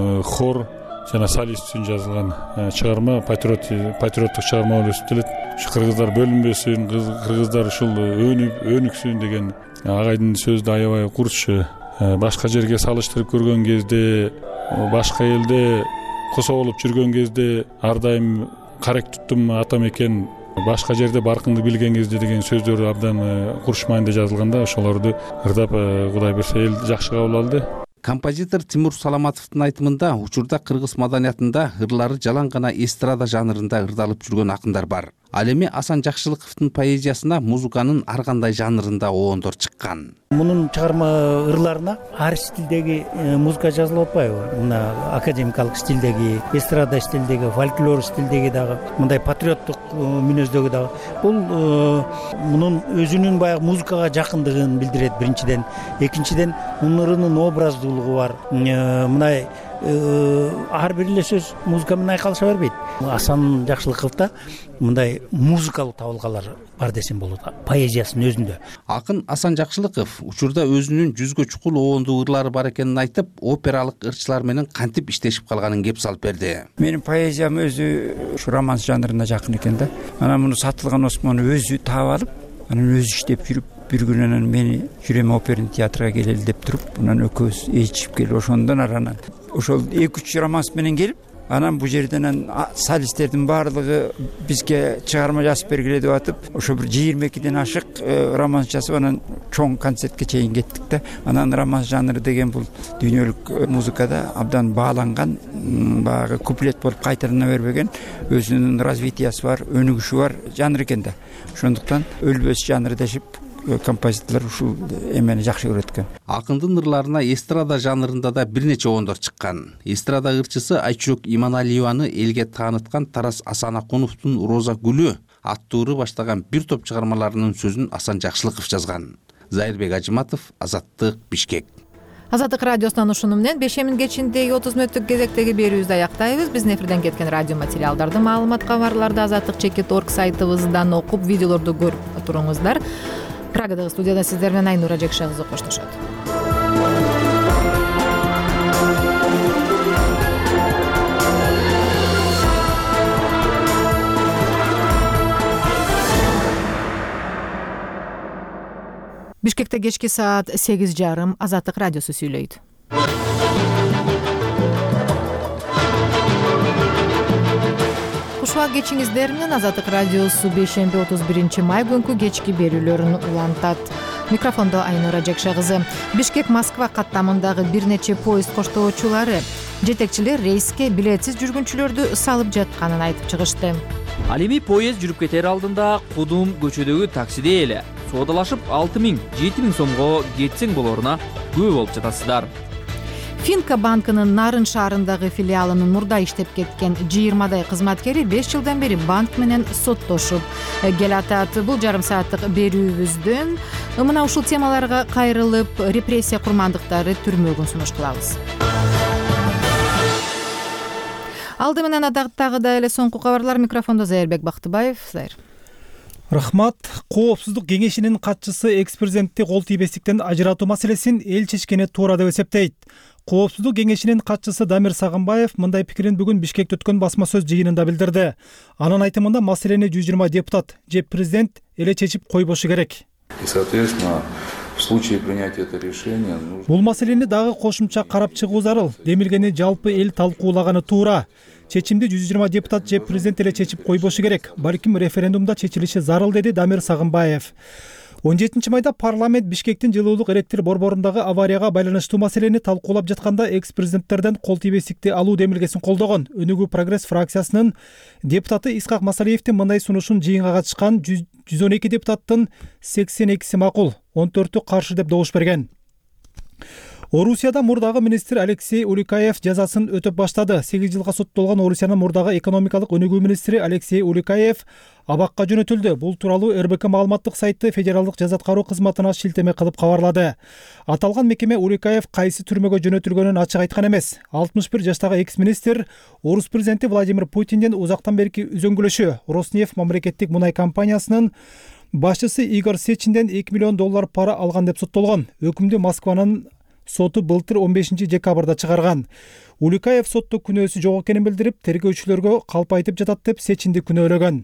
хор жана солист үчүн жазылган чыгарма, патриоттук чыгарма болуп эсептелет. Ушу кыргыздар бөлүнбөсүн, кыргыздар ушул өнүксүн деген агайдын сөздү аябай курчу. Башка жерге салыштырып көргөн кезде, башка элде косо болуп жүргөн кезде ар дайым карек туттум Атамекен башка жерде баркыңды билген кезде деген сөздөр абдан курч мааниде жазылганда, ошолорду ырдап Кудай берсе эл жакшы кабыл алды. Композитор Тимур Саламатовдун айтымында учурда кыргыз маданиятында ырлары жалаң гана эстрада жанрында ырдалып жүргөн акындар бар. Ал эми Асан Жакшылыковдун поэзиясына музыканын ар кандай жанрында оондор чыккан. Мунун чыгарма ырларына ар стилдеги музыка жазылып атпайбы? Мына академикалык стилдеги, эстрада стилдеги, фольклор стилдеги дагы, мындай патриоттук мүнөздөгү дагы. Бул мунун өзүнүн баягы музыкага жакындыгын билдирет биринчиден. Экинчиден, мунун ырынын образдуулугу бар. Мындай ар бир эле сөз музыка менен айкалыша бербейт. Асан Жакшылыковдо мындай музыкалык табылгалар бар десем болот, поэзиясынын өзүндө. Акын Асан Жакшылыков учурда өзүнүн 100гө чукул оондуу ырлары бар экенин айтып, опералык ырчылар менен кантип иштешип калганын кеп салып берди. Менин поэзиям өзү ушу романс жанрына жакын экен да. Анан муну Сатылган Осмонов өзү таап алып, анан өзү иштеп жүрүп, бир күнү анан мени жүрөм оперный театрга келели деп туруп, анан экөөбүз ээлчишип келип, ошондон аранан ошол 2-3 романс менен келип, анан бул жерден солисттердин баардыгы бизге чыгарма жазып бергиле деп атып, ошо бир 22ден ашык романс жазып, анан чоң концертке чейин кеттик да. Анан романс жанры деген бул дүйнөлүк музыкада абдан бааланган, баягы куплет болуп кайтарына бербеген, өзүнүн развитиясы бар, өнүгүшү бар жанр экен да. Ошондуктан өлбөс жанр дешип композиторлор ушул эмени жакшы көрөт экен. Акындын ырларына эстрада жанрында да бир нече оңдор чыккан. Эстрада ырчысы Айчурок Иманалиеваны элге тааныткан Тарас Асанакуновдун Роза гүлү аттуу ыры баштаган бир топ чыгармаларынын сөзүн Асан Жакшылыков жазган. Зайырбек Ажыматов, Азаттык, Бишкек. Азаттык радиосунан ушуну менен 5 кечиндеги 30 мүнөттүк кезектеги берүүбүздү аяктайбыз. Биздин эфирден кеткен радио материалдарды, маалымат, кабарларды azatlyk.org сайтыбыздан окуп, видеолорду көрүп туруңуздар. Прагадагы студияда сиздер менен Айнура Жекша кызы коштошот. Бишкекте кечки саат 8:30 Азаттык радиосу сүйлөйт. Кушуак кечиңиздер менен Азаттык радиосу 31 май күнкү кечки берүүлөрүн улантат. Микрофондо Айнура Жекша кызы. Бишкек Москва каттамындагы бир нече поезд коштоочулары жетекчилер рейске билетсиз жүргүнчүлөрдү салып жатканын айтып чыгышты. Ал эми поезд жүрүп кетер алдында Кудум көчөдөгү таксиде эле соодалашып 6.000-7.000 сомго кетсең болоруна күбө болуп жатасыздар. Финка банкынын Нарын шаарындагы филиалынын мурда иштеп кеткен 20дай кызматкери 5 жылдан бери банк менен соттошуп келатат. Бул жарым сааттык берүүбүздөн мына ушул темаларга кайрылып, репрессия курмандыктары түрмөгүн сунуш кылабыз. Алды менен адактагы да эле соңку кабарлар. Микрофондо Зайырбек Бактыбаев. Зайыр. Рахмат. Коопсуздук кеңешинин катчысы экс-президентти кол тийбестиктен ажыратуу маселесин эл чечкени туура деп эсептейт. Коопсуздук кеңешинин катчысы Дамир Сагынбаев мындай пикирин бүгүн Бишкекте өткөн басма сөз жыйынында билдирди. Анын айтымында маселени 120 депутат же президент эле чечип койбошу керек. И, соответственно, в случае принятия этого решения Бул маселени дагы кошумча карап чыгуу зарыл. Демилгени жалпы эл талкуулаганы туура. Чечимди 120 депутат же президент эле чечип койбошу керек. Балким референдумда чечилиши зарыл, деди Дамир Сагынбаев. 17 майда парламент Бишкектин жылуулук электр борборундагы аварияга байланыштуу маселени талкуулап жатканда экс-президенттерден кол тийбестикти алуу демилгесин колдогон. Өнүгүү прогресс фракциясынын депутаты Исхак Масалиевдин мындай сунушун жыйынга катышкан 112 депутаттын 82си макул, 14-ü каршы деп добуш берген. Орусияда мурдагы министр Алексей Уликаев жазасын өтөп баштады. 8 жылга соттолгон Орусиянын мурдагы экономикалык өнүгүү министри Алексей Уликаев абакка жөнөтүлдү. Бул тууралуу РБК маалыматтык сайты федералдык жаза аткаруу кызматына шилтеме кылып кабарлады. Аталган мекеме Уликаев кайсы түрмөгө жөнөтүлгөнүн ачык айткан эмес. 61 жаштагы экс-министр Орус президенти Владимир Путинден узактан берки үзөңгүлөшү Роснефть мамлекеттик мунай компаниясынын башчысы Игорь Сечинден $2 миллион пара алган деп соттолгон. Өкүмдү Москванын соту былтыр 15 декабрда чыгарган. Уликаев сотто күнөөсү жок экенин билдирип, тергөөчүлөргө калп айтып жатат деп Сечинди күнөөлөгөн.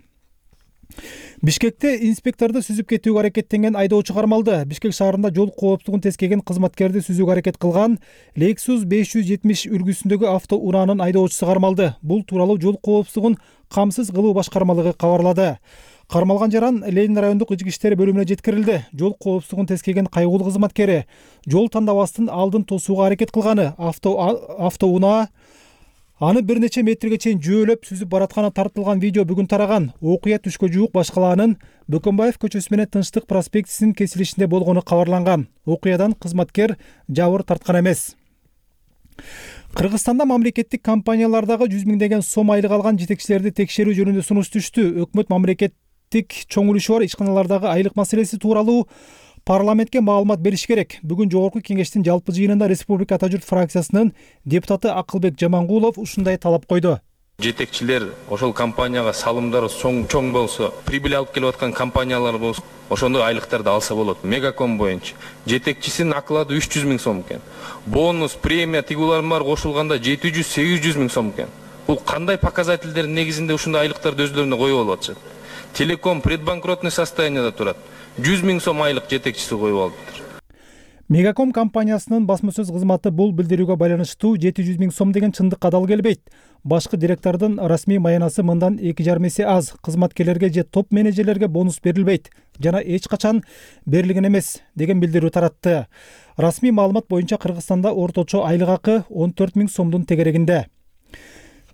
Бишкекте инспекторду сүзүп кетүүгө аракеттенген айдоочу кармалды. Бишкек шаарында жол коопсуздугун тескеген кызматкерди сүзүүгө аракет кылган Lexus 570 үлгүсүндөгү автоунаанын айдоочусу кармалды. Бул тууралуу жол коопсуздугун камсыз кылуу башкармалыгы кабарлады. Кармалган жаран Ленин райондук ички иштер бөлүмүнө жеткирилди. Жол коопсуздугун тескеген кайгуулуу кызматкери жол тандабастын алдын тосууга аракет кылганы автоунаа аны бир нече метрге чейин жөөлөп сүзүп баратканы тартылган видео бүгүн тараган. Окуя түшкө жуук башкалаанын Бөкөнбаев көчөсү менен Тынчтык проспектисинин кесилишинде болгону кабарланган. Окуядан кызматкер жабыр тарткан эмес. Кыргызстанда мамлекеттик компаниялардагы 100 миңдеген сом айлык алган жетекчилерди текшерүү жөнүндө сунуш түштү. Өкмөт мамлекеттик чоң үлүшү бар ишканалардагы айлык маселеси тууралуу парламентке маалымат бериш керек. Бүгүн жогорку кеңештин жалпы жыйынында Республика Ата журт фракциясынын депутаты Акылбек Жамангулов ушундай талап койду. Жетекчилер ошол компанияга салымдары чоң болсо, прибыль алып келип аткан компаниялар болсо, ошондой айлыктарды алса болот. Мегаком боюнча жетекчисинин оклады 300 миң сом экен. Бонус, премия тигулар бар кошулганда 700-800 миң сом экен. Бул кандай показательдердин негизинде ушундай айлыктарды өздөрүнө коюп алып атышат? Телеком предбанкротный состоянияда турат. 100 миң сом айлык жетекчиси коюп алыптыр. Мегаком компаниясынын басма сөз кызматы бул билдирүүгө байланыштуу 700 миң сом деген чындыкка дал келбейт. Башкы директордун расмий маянасы мындан 2,5 эсе аз. Кызматкерлерге же топ менеджерлерге бонус берилбейт жана эч качан берилген эмес деген билдирүү таратты. Расмий маалымат боюнча Кыргызстанда орточо айлык акы 14 миң сомдун тегерегинде.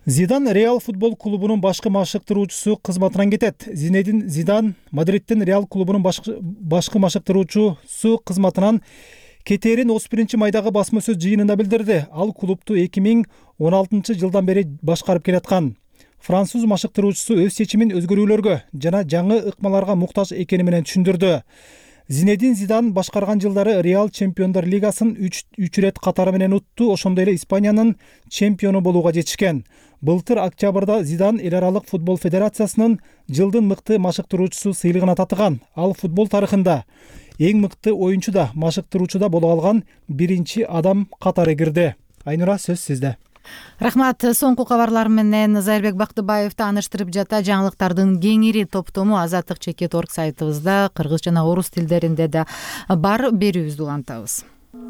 Зидан Реал футбол клубунун башкы машыктыруучусу кызматынан кетет. Зинедин Зидан Мадридтин Реал клубунун башкы машыктыруучусу кызматынан кетерин 31-майдагы басма сөз жыйынында билдирди. Ал клубту 2016-жылдан бери башкарып келаткан. Француз машыктыруучусу өз чечимин өзгөрүүлөргө жана жаңы ыкмаларга муктаж экени менен түшүндүрдү. Зинедин Зидан башкарган жылдары Реал Чемпиондар лигасын 3 рет катары менен утту, ошондой эле Испаниянын чемпиону болууга жетишкен. Былтыр октябрда Зидан эл аралык футбол федерациясынын жылдын мыкты машыктыруучусу сыйлыгына татыган. Ал футбол тарыхында эң мыкты оюнчу да, машыктыруучу да боло алган биринчи адам катары кирди. Айнура, сөз сизде. Рахмат. Соңку кабарлар менен Зайырбек Бактыбаев тааныштырып жата. Жаңылыктардын кеңири топтому Азаттык /org сайтыбызда кыргыз жана орус тилдеринде да бар, берүүбүздү улантабыз.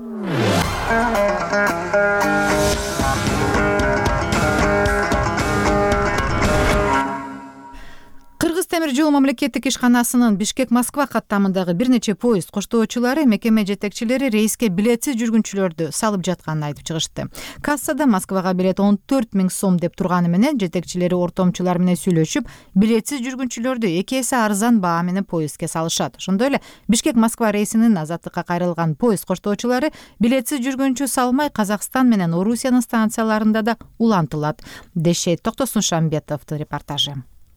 Кыргыз темир жол мамлекеттик ишканасынын Бишкек-Москва каттамындагы бир нече поезд коштоочулары мекеме жетекчилери рейске билетсиз жүргүнчүлөрдү салып жатканын айтып чыгышты. Кассада Москвага билет 14 000 сом деп турганы менен жетекчилери ортомчулар менен сүйлөшүп, билетсиз жүргүнчүлөрдү 2 эсе арзан баа менен поездге салышат. Ошондой эле Бишкек-Москва рейсинин Азаттыкка кайрылган поезд коштоочулары билетсиз жүргүнчү салмай Казакстан менен Орусиянын станцияларында да улантылат. Дешет Токтосун Шамбетовдун репортажы.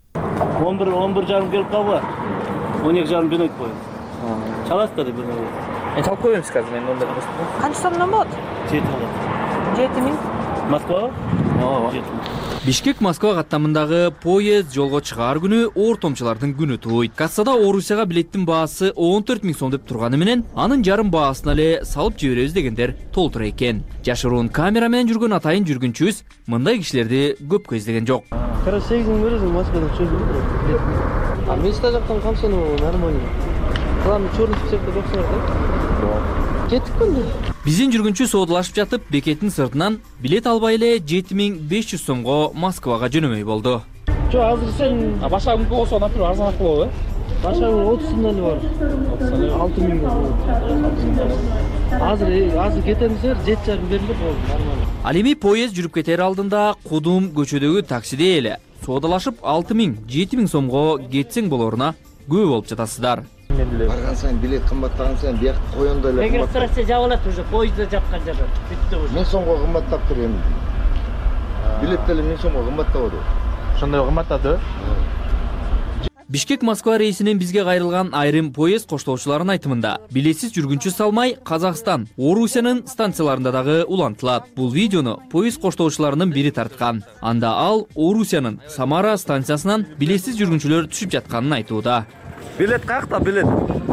11:30 келип калбы? 12:30 жөнөйт поезд. Чаласыздар да бир. Чалып коебуз азыр мен онда. Канча сомдон болот? 7 болот. 7 000. Москва? Ооба. Бишкек-Москва каттамындагы поезд жолго чыгаар күнү ортомчулардын күнү тууйт. Кассада Орусияга билеттин баасы 14 000 сом деп турганы менен анын жарым баасына эле салып жиберебиз дегендер толтура экен. Жашыруун камера менен жүргөн атайын жүргүнчүбүз мындай кишилерди көп көздөген жок. Короче, 8 000 бересиң, Москвадан чөзүп. А места жактан камсаны нормально. Главное, чёрный списокто жоксуңар да. Кеттик көнде. Биздин жүргүнчү соодалашып жатып, бекеттин сыртынан билет албай эле 7500 сомго Москвага жөнөмөй болду. Жок, азыр сен башка күнгө болсо, например, арзаныраак болобу, э? Башка 30 сомдон эле бар. 6 000. Азыр кетемиздер, 7,5 берилип болду, нормально. Ал эми поезд жүрүп кетер алдында Кудум көчөдөгү таксиде эле соодалашып 6 000, 7 000 сомго кетсең болоруна күбө болуп жатасыздар. Барган сайын билет кымбаттаган сайын биyak коёндой эле. Регистрация жабылат уже, поездда жаткан жагы. Бүттү уже. 1000 сомго кымбаттап тур эми. Билет деле 1000 сомго кымбаттабады. Ошондой кымбаттады. Бишкек-Москва рейсинен бизге кайрылган айрым поезд коштоочулардын айтымында билетсиз жүргүнчү салмай Казакстан, Орусиянын станцияларында дагы улантылат. Бул видеону поезд коштоочуларынын бири тарткан. Анда ал Орусиянын Самара станциясынан билетсиз жүргүнчүлөр түшүп жатканын айтууда. Билет каякта, билет?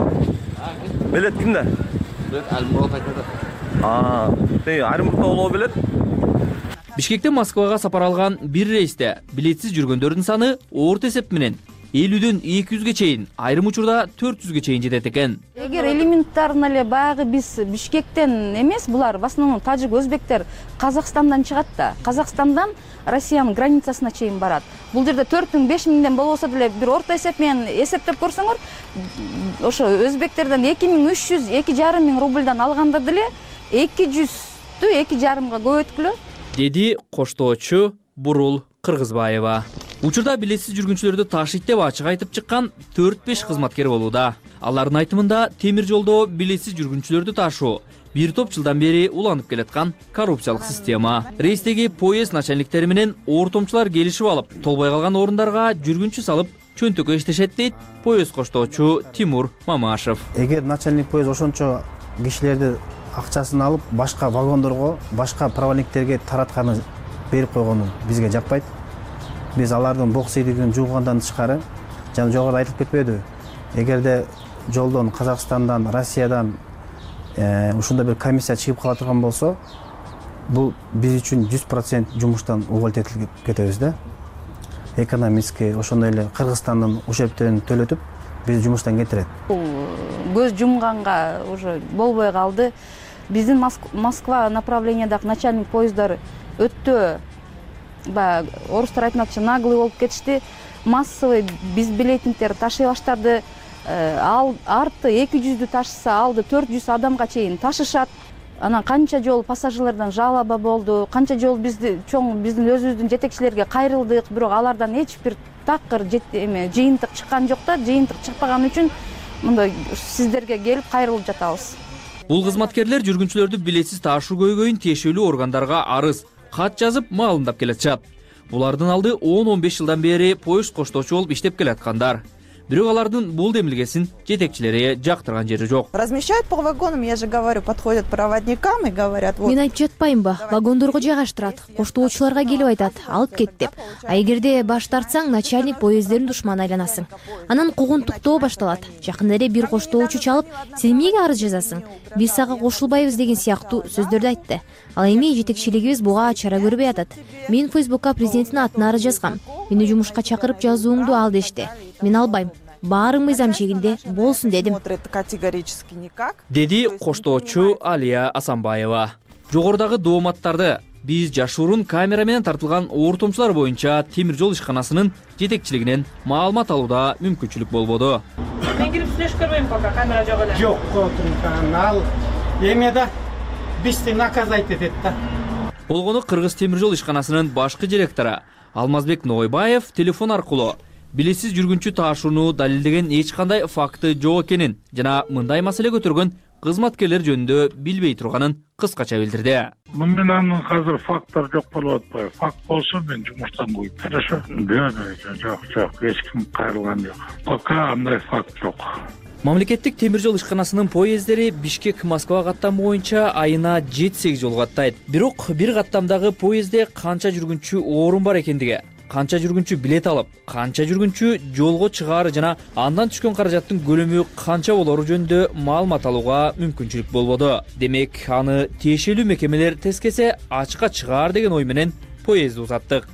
Билет кимде? Билет Альмурат айтады. Альмуртта болобу билет? Бишкектен Москвага сапар алган бир рейсте билетсиз жүргөндөрдүн саны орто эсеп менен 50дөн 200ге чейин, айрым учурда 400ге чейин жетет экен. Эгер элементарно эле баягы биз Бишкектен эмес, булар в основном тажик, өзбектер Казакстандан чыгат да. Казакстандан Россиянын границасына чейин барат. Бул жерде 4 000, 5 000ден болбосо деле бир орто эсеп менен эсептеп көрсөңөр, ошо өзбектерден 2300, 2,5 миң рубльдан алганда деле 200-тү 2,5га көбөйткүлө, деди коштоочу Бурул Кыргызбаева. Учурда билетсиз жүргүнчүлөрдү ташыйт деп ачык айтып чыккан 4-5 кызматкер болууда. Алардын айтымында темир жолдо билетсиз жүргүнчүлөрдү ташуу бир топ жылдан бери уланып келаткан коррупциялык система. Рейстеги поезд начальниктери менен ортомчулар келишип алып, толбой калган орундарга жүргүнчү салып чөнтөккө иштешет дейт поезд коштоочу Тимур Мамашев. Эгер начальник поезд ошончо кишилерди акчасын алып, башка вагондорго, башка проводниктерге таратканы берип койгону бизге жакпайт. Биз алардын боксидигин жуугандан тышкары, жана жогоруда айтылып кетпедиби? Эгерде жолдон Казакстандан, Россиядан ушундай бир комиссия чыгып кала турган болсо, бул биз үчүн 100% жумуштан увольт этилип кетебиз да. Экономически ошондой эле Кыргызстандын ушерптерин төлөтүп, биз жумуштан кетирет. Көз жумганга уже болбой калды. Биздин Москва направлениядагы начальник поездар өтө орустар айтмакчы наглый болуп кетишти. Массовый безбилетниктер ташый баштады. Арты 200дү ташыса, алды 400 адамга чейин ташышат. анан канча жолу пассажирлерден жалоба болду, канча жолу биздин өзүбүздүн жетекчилерге кайрылдык, бирок алардан эч бир такыр жыйынтык чыккан жок да. Жыйынтык чыкпаган үчүн мындай сиздерге келип кайрылып жатабыз. Бул кызматкерлер жүргүнчүлөрдү билетсиз ташуу көйгөйүн тиешелүү органдарга арыз, кат жазып маалымдап келатышат. Булардын алды 10-15 жылдан бери поезд коштоочу болуп иштеп келаткандар. Бирок алардын бул демилгесин жетекчилери жактырган жери жок. Размещают по вагонам, я же говорю, подходят проводникам и говорят: вот. Мен айтып жатпаймынбы, вагондорго жайгаштырат, коштоочуларга келип айтат, алып кет деп. А эгерде баш тартсаң, начальник поезддердин душманы айланасың. Анан куугунтуктоо башталат. Жакында эле бир коштоочу чалып, сен эмнеге арыз жазасың? Биз сага кошулбайбыз деген сыяктуу сөздөрдү айтты. Ал эми жетекчилигибиз буга чара көрбөй атат. Мен Фейсбукка президенттин атына арыз жазгам. Мени жумушка чакырып жазууңду ал дешти. Мен албайм. Баары мыйзам чегинде болсун дедим. Деди коштоочу Алия Асанбаева. Жогорудагы дооматтарды биз жашуурун камера менен тартылган ортомчулар боюнча темир жол ишканасынын жетекчилигинен маалымат алууда мүмкүнчүлүк болбоду. Мен кирип сүйлөшүп көрбөйм, пока камера жок эле. Жок, отурган ал эме да бизди наказать этет да. Болгону Кыргыз темир жол ишканасынын башкы директору Алмазбек Нойбаев телефон аркылуу билетсиз жүргүнчү таашууну далилдеген эч кандай факты жок экенин жана мындай маселе көтөргөн кызматкерлер жөнүндө билбей турганын кыскача билдирди. Менен азыр факттар жок болуп атпайбы? Факт болсо мен жумуштан коюп беришем. Жок, эч ким кайрылган жок. Пока андай факт жок. Мамлекеттик темир жол ишканасынын поезддери Бишкек-Москва каттамы боюнча айына 7-8 жол каттайт. Бирок бир каттамдагы поездде канча жүргүнчү орун бар экендиги, канча жүргүнчү билет алып, канча жүргүнчү жолго чыгаары жана андан түшкөн каражаттын көлөмү канча болору жөнүндө маалымат алууга мүмкүнчүлүк болбоду. Демек, аны тиешелүү мекемелер тескесе ачыкка чыгаар деген ой менен поездди узаттык.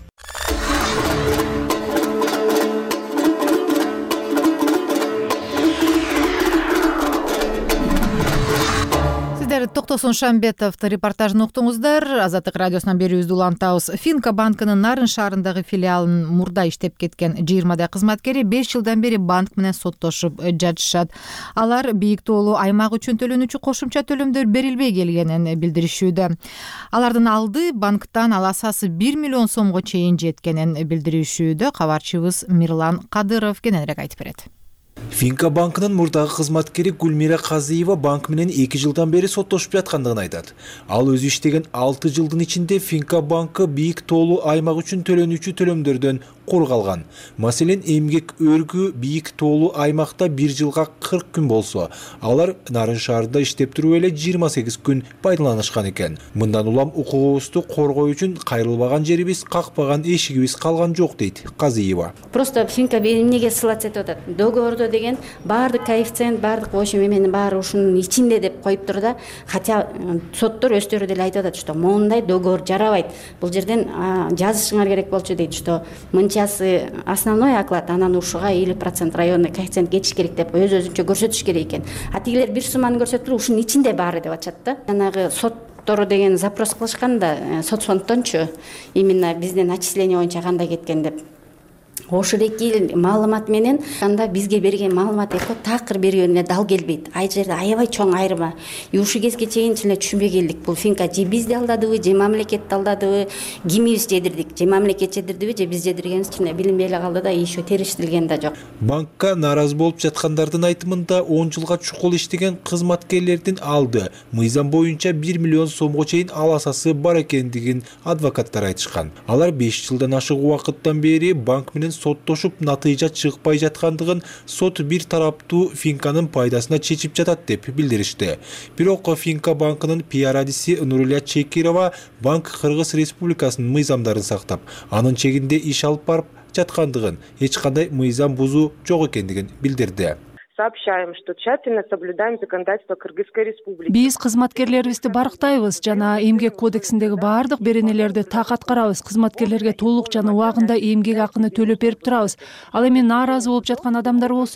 Токтосун Шамбетовдун репортажын уктуңуздар. Азаттык радиосунан берүүбүздү улантабыз. Финка банкынын Нарын шаарындагы филиалынын мурда иштеп кеткен 20 кызматкери 5 жылдан бери банк менен соттошуп жатышат. Алар бийик тоолуу аймак үчүн төлөнүүчү кошумча төлөмдөр берилбей келгенин билдиришүүдө. Алардын алды банктан аласасы 1 миллион сомго чейин жеткенин билдиришүүдө. Кабарчыбыз Мирлан Кадыров кененирээк айтып берет. Финка банкынын мурдагы кызматкери Гүлмира Казыева банк менен 2 жылдан бери соттошуп жаткандыгын айтат. Ал өзү иштеген 6 жылдын ичинде Финка банкы бийик тоолуу аймак үчүн төлөнүүчү төлөмдөрдөн кур калган. Маселен, эмгек өргү бийик тоолуу аймакта 1 жылга 40 күн болсо, алар Нарын шаарында иштеп туруп эле 28 күн пайдаланышкан экен. Мындан улам укугубузду коргоо үчүн кайрылбаган жерибиз, какпаган эшигибиз калган жок дейт Казыева. Просто Финка эмнеге ссылаться этип атат? Договордо деген баардык коэффициент, баардык ошо эменин баары ушунун ичинде деп коюп тур да. Хотя соттор өздөрү деле айтып атат, что моундай договор жарабайт. Бул жерден жазышыңар керек болчу дейт, что мынчасы основной оклад, анан ушуга 50% районный коэффициент кетиш керек деп өз-өзүнчө көрсөтүш керек экен. А тигилер бир сумманы көрсөтүп, ушунун ичинде баары деп атышат да. Жанагы соттору деген запрос кылышканда, сот фондтончу именно бизден отчисление боюнча кандай кеткен деп. Ошол эки маалымат менен анда бизге берген маалымат эко такыр бергенине дал келбейт. Ай жерде аябай чоң айырма. Ушул кезге чейин эле түшүнбөй келдик. Бул Финка же бизди алдадыбы, же мамлекетти алдадыбы, кимибиз жедирдик, же мамлекет жедирдиби, же биз жедиргенибиз чын билинбей эле калды да, еще териштирилген да жок. Банкка нааразы болуп жаткандардын айтымында 10 жылга чукул иштеген кызматкерлердин алды мыйзам боюнча 1 миллион сомго чейин аласасы бар экендигин адвокаттар айтышкан. Алар 5 жылдан ашык убакыттан бери банк менен соттошуп натыйжа чыкпай жаткандыгын сот бир тараптуу Финканын пайдасына чечип жатат деп билдиришти. Бирок Финка банкынын пиар адиси Нурулия Чекирова банк Кыргыз Республикасынын мыйзамдарын сактап, анын чегинде иш алып барып жаткандыгын, эч кандай мыйзам бузуу жок экендигин билдирди. Сообщаем, что тщательно соблюдаем законодательство Кыргызской республики. Биз кызматкерлерибизди барктайбыз жана эмгек кодексиндеги баардык беренелерди так аткарабыз. Кызматкерлерге толук жана убагында эмгек акыны төлөп берип турабыз. Ал эми нааразы болуп жаткан адамдар болсо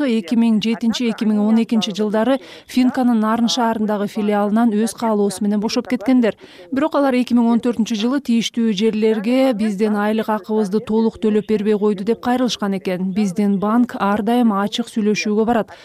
2007-2012 жылдары Финканын Нарын шаарындагы филиалынан өз каалоосу менен бошоп кеткендер. Бирок алар 2014 жылы тийиштүү жерлерге бизден айлык акыбызды толук төлөп бербей койду деп кайрылышкан экен. Биздин банк ар дайым ачык сүйлөшүүгө барат.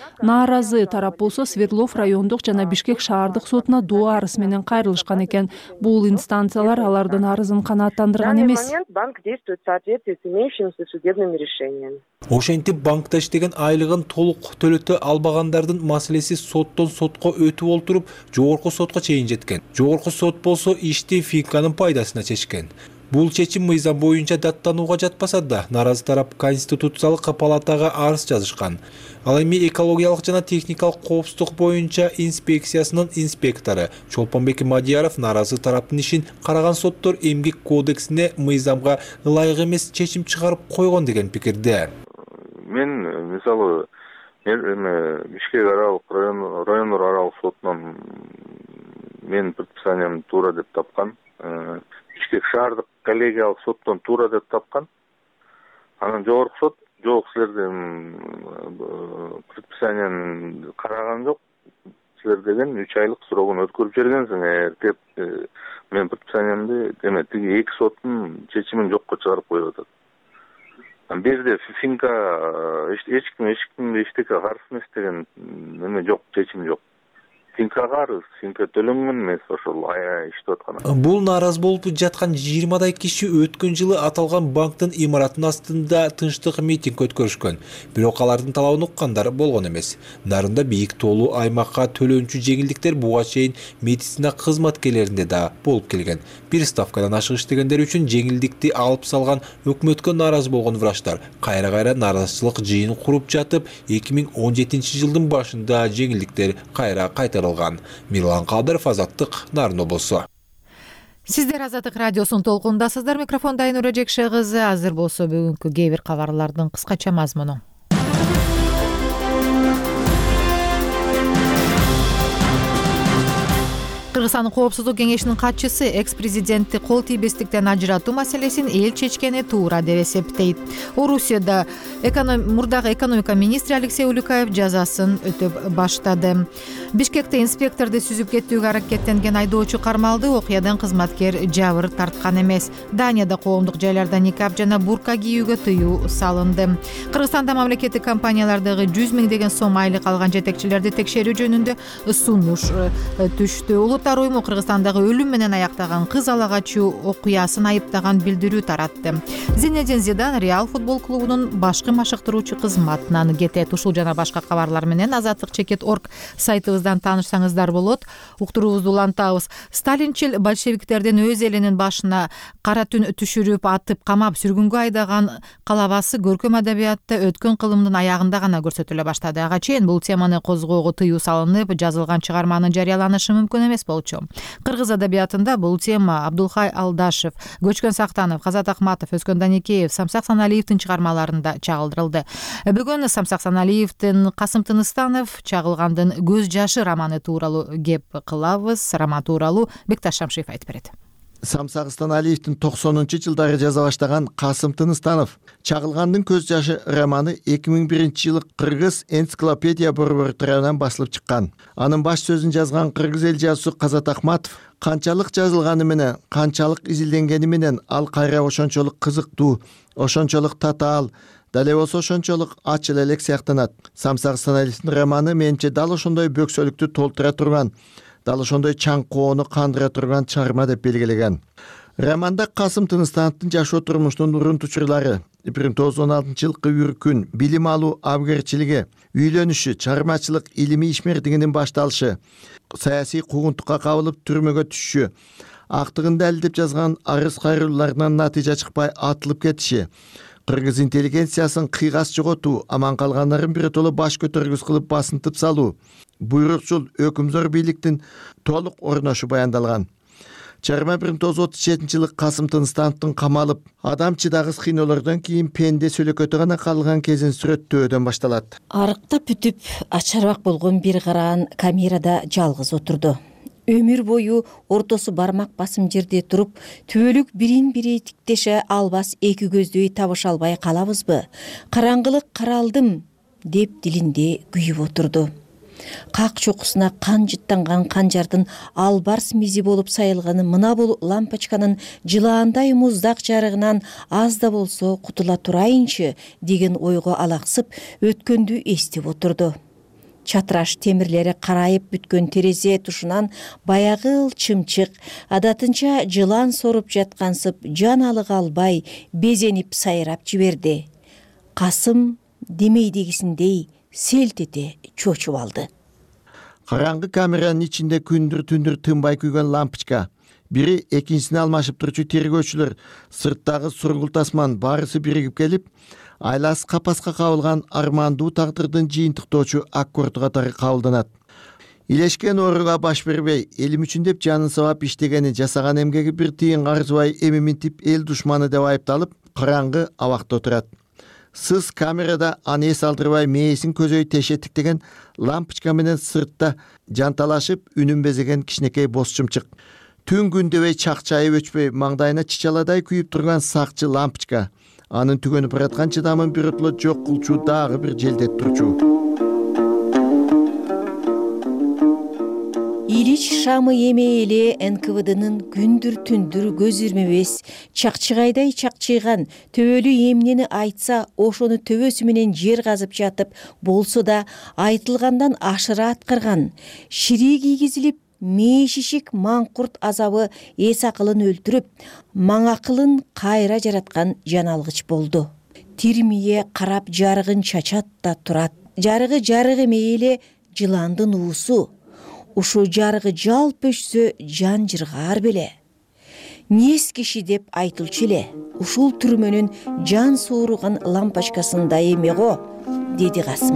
Нааразы тарап болсо Свердлов райондук жана Бишкек шаардык сотуна доо арыз менен кайрылышкан экен. Бул инстанциялар алардын арызын канааттандырган эмес. Банк действует в соответствии с имеющимися судебными решениями. Ошентип банкта иштеген айлыгын толук төлөтө албагандардын маселеси соттон сотко өтүп олтуруп, жогорку сотко чейин жеткен. Жогорку сот болсо ишти Финканын пайдасына чечкен. Бул чечим мыйзам боюнча даттанууга жатпаса да, наразы тарап Конституциялык палатага арыз жазышкан. Ал эми экологиялык жана техникалык коопсуздук боюнча инспекциясынын инспектору Чолпонбек Мадияров наразы тараптын ишин караган соттор эмгек кодексине мыйзамга ылайык эмес чечим чыгарып койгон деген пикирде. Мен мисалы Бишкек аралык райондор аралык сотунан мен предписаниямды туура деп тапкан. Бишкек шаардык коллегиялык соттон туура деп тапкан. Анан жогорку сот жок, силердин предписанияны караган жок. Силер деген 3 айлык срогун өткөрүп жибергенсиңер деп мен предписаниямды тиги эки соттун чечимин жокко чыгарып коюп атат. Бизде Финка эчкимди эчтеке каршы эмес деген эме жок, чечим жок. Финка карыз, Финка төлөнгөн эмес, ошол иштеп аткан. Бул нааразы болуп жаткан 20дай киши өткөн жылы аталган банктын имаратынын астында тынчтык митинг өткөрүшкөн. Бирок алардын талабын уккандар болгон эмес. Нарында бийик тоолуу аймакка төлөнчү жеңилдиктер буга чейин медицина кызматкерлеринде да болуп келген. Бир ставкадан ашык иштегендер үчүн жеңилдикти алып салган өкмөткө нааразы болгон врачтар кайра нааразычылык жыйын куруп жатып, 2017-жылдын башында жеңилдиктер кайра кайтарылган. Мирлан Кадыров, Азаттык, Нарын облусу. Сиздер Азаттык радиосунун толкундасыздар. Микрофонда Айнура Жекше кызы. Азыр болсо бүгүнкү кээ бир кабарлардын кыскача мазмуну. Кыргызстандын коопсуздук кеңешинин катчысы экс-президентти кол тийбестиктен ажыратуу маселесин эл чечкени туура деп эсептейт. Орусияда мурдагы экономика министри Алексей Улюкаев жазасын өтөп баштады. Бишкекте инспекторду сүзүп кетүүгө аракеттенген айдоочу кармалды. Окуядан кызматкер жабыр тарткан эмес. Данияда коомдук жайларда никап жана бурка кийүүгө тыюу салынды. Кыргызстанда мамлекеттик компаниялардагы 100 миңдеген сом айлык алган жетекчилерди текшерүү жөнүндө сунуш түштү. Улуттар уюму Кыргызстандагы өлүм менен аяктаган кыз ала качуу окуясын айыптаган билдирүү таратты. Зинедин Зидан Реал футбол клубунун башкы машыктыруучу кызматынан кетет. Ушул жана башка кабарлар менен азаттык.org сайтыбыздан таанышсаңыздар болот. Уктуруубузду улантабыз. Сталинчил большевиктердин өз элинин башына кара түн түшүрүп, атып, камап, сүргүнгө айдаган калабасы көркөм адабиятта өткөн кылымдын аягында гана көрсөтүлө баштады. Ага чейин бул теманы козгоого тыюу салынып, жазылган чыгарманын жарыяланышы мүмкүн эмес болчу. Кыргыз адабиятында бул тема Абдулхай Алдашев, Көчкөн Сактанов, Казат Акматов, Өскөн Даникеев, Самсак Саналиевдин чыгармаларында чагылдырылды. Бүгүн Самсак Саналиевдин Касым Тыныстанов чагылгандын Көз жашы романы тууралуу кеп кылабыз. Роман тууралуу Бекташ Шамшиев айтып берет. Самсак Саналиевдин 90-жылдары жаза баштаган Касым Тыныстанов чагылгандын Көз жашы романы 2001-жылы Кыргыз энциклопедия борбору тарабынан басылып чыккан. Анын баш сөзүн жазган кыргыз эл жазуучусу Казат Акматов канчалык жазылганы менен, канчалык изилденгени менен ал кайра ошончолук кызыктуу, ошончолук татаал, дале болсо ошончолук ачыл элек сыяктанат. Самсак Саналиевдин романы менимче дал ошондой бөксөлүктү толтура турган, дал ошондой чаңкоону кандыра турган чыгарма деп белгилеген. Романда Касым Тыныстановдун жашоо турмушунун урунт учурлары, 1916-жылкы үркүн, билим алуу абгерчилиги, үйлөнүшү, чыгармачылык, илимий ишмердигинин башталышы, саясий куугунтукка кабылып түрмөгө түшүшү, актыгын далилдеп жазган арыз кайрылууларынан натыйжа чыкпай атылып кетиши, кыргыз интеллигенциясын кыйгас жоготуу, аман калгандарын биротоло баш көтөргүс кылып басынтып салуу, буйрукчул өкүмзөр бийликтин толук орношу баяндалган. Чыгарма 1937-жылы Касым Тыныстановдун камалып, адам чыдагыс кыйноолордон кийин пенде сүлөкөтө гана калган кезин сүрөттөөдөн башталат. Арыктап бүтүп, ачарбак болгон бир караан камерада жалгыз отурду. Өмүр бою ортосу бармак басым жерде туруп, түбөлүк бирин-бири тиктеше албас эки көздөй табыша албай калабызбы? Караңгылык каралдым деп дилинде күйүп отурду. Как чокусуна кан жыттанган канжардын албарс мизи болуп сайылганы мына бул лампочканын жылаандай муздак жарыгынан аз да болсо кутула турайынчы деген ойго алаксып өткөндү эстеп отурду. чатыраш темирлери карайып бүткөн терезе тушунан баягы чымчык, адатынча жылан соруп жаткансып жан алыга албай безенип сайрап жиберди. Касым демейдегисиндей селт эте чочуп алды. Караңгы камеранын ичинде күндүр-түндүр тынбай күйгөн лампочка. Бири экинчисине алмашып турчу тергөөчүлөр, сырттагы сургулт асман баарысы биригип келип, айласы капаска кабылган армандуу тагдырдын жыйынтыктоочу аккорду катары кабылданат. Илешкен ооруга баш бербей, элим үчүн деп жанын сабап иштегени, жасаган эмгеги бир тыйын арзубай эми минтип эл душманы деп айыпталып, караңгы абакта отурат. Сыз камерада аны эс алдырбай мээсин көзөй тешеттиктеген лампочка менен сыртта жанталашып үнүн безеген кичинекей боз чымчык. Түн күн дебей чакчайып өчпөй маңдайына чичаладай күйүп турган сакчы лампочка. Анын түгөнүп бараткан чыдамын биротоло жок кылчу дагы бир желдет турчу. Илич шамы эме эле НКВДнын күндүр түндүр көз ирмебес, чакчыгайдай чакчыйган төбөлүү эмнени айтса, ошону төбөсү менен жер казып жатып, болсо да айтылгандан ашыра аткарган, шири кийгизилип, мешишик маңкурт азабы эс акылын өлтүрүп, маң акылын кайра жараткан жаналгыч болду. Тирмие карап жарыгын чачат да турат. Жарыгы мейле жыландын уусу. Ушу жарыгы жалп өчсө жан жыргаар беле. Нес киши деп айтылчу эле. Ушул түрмөнүн жан сууруган лампочкасында эме го, деди Касым.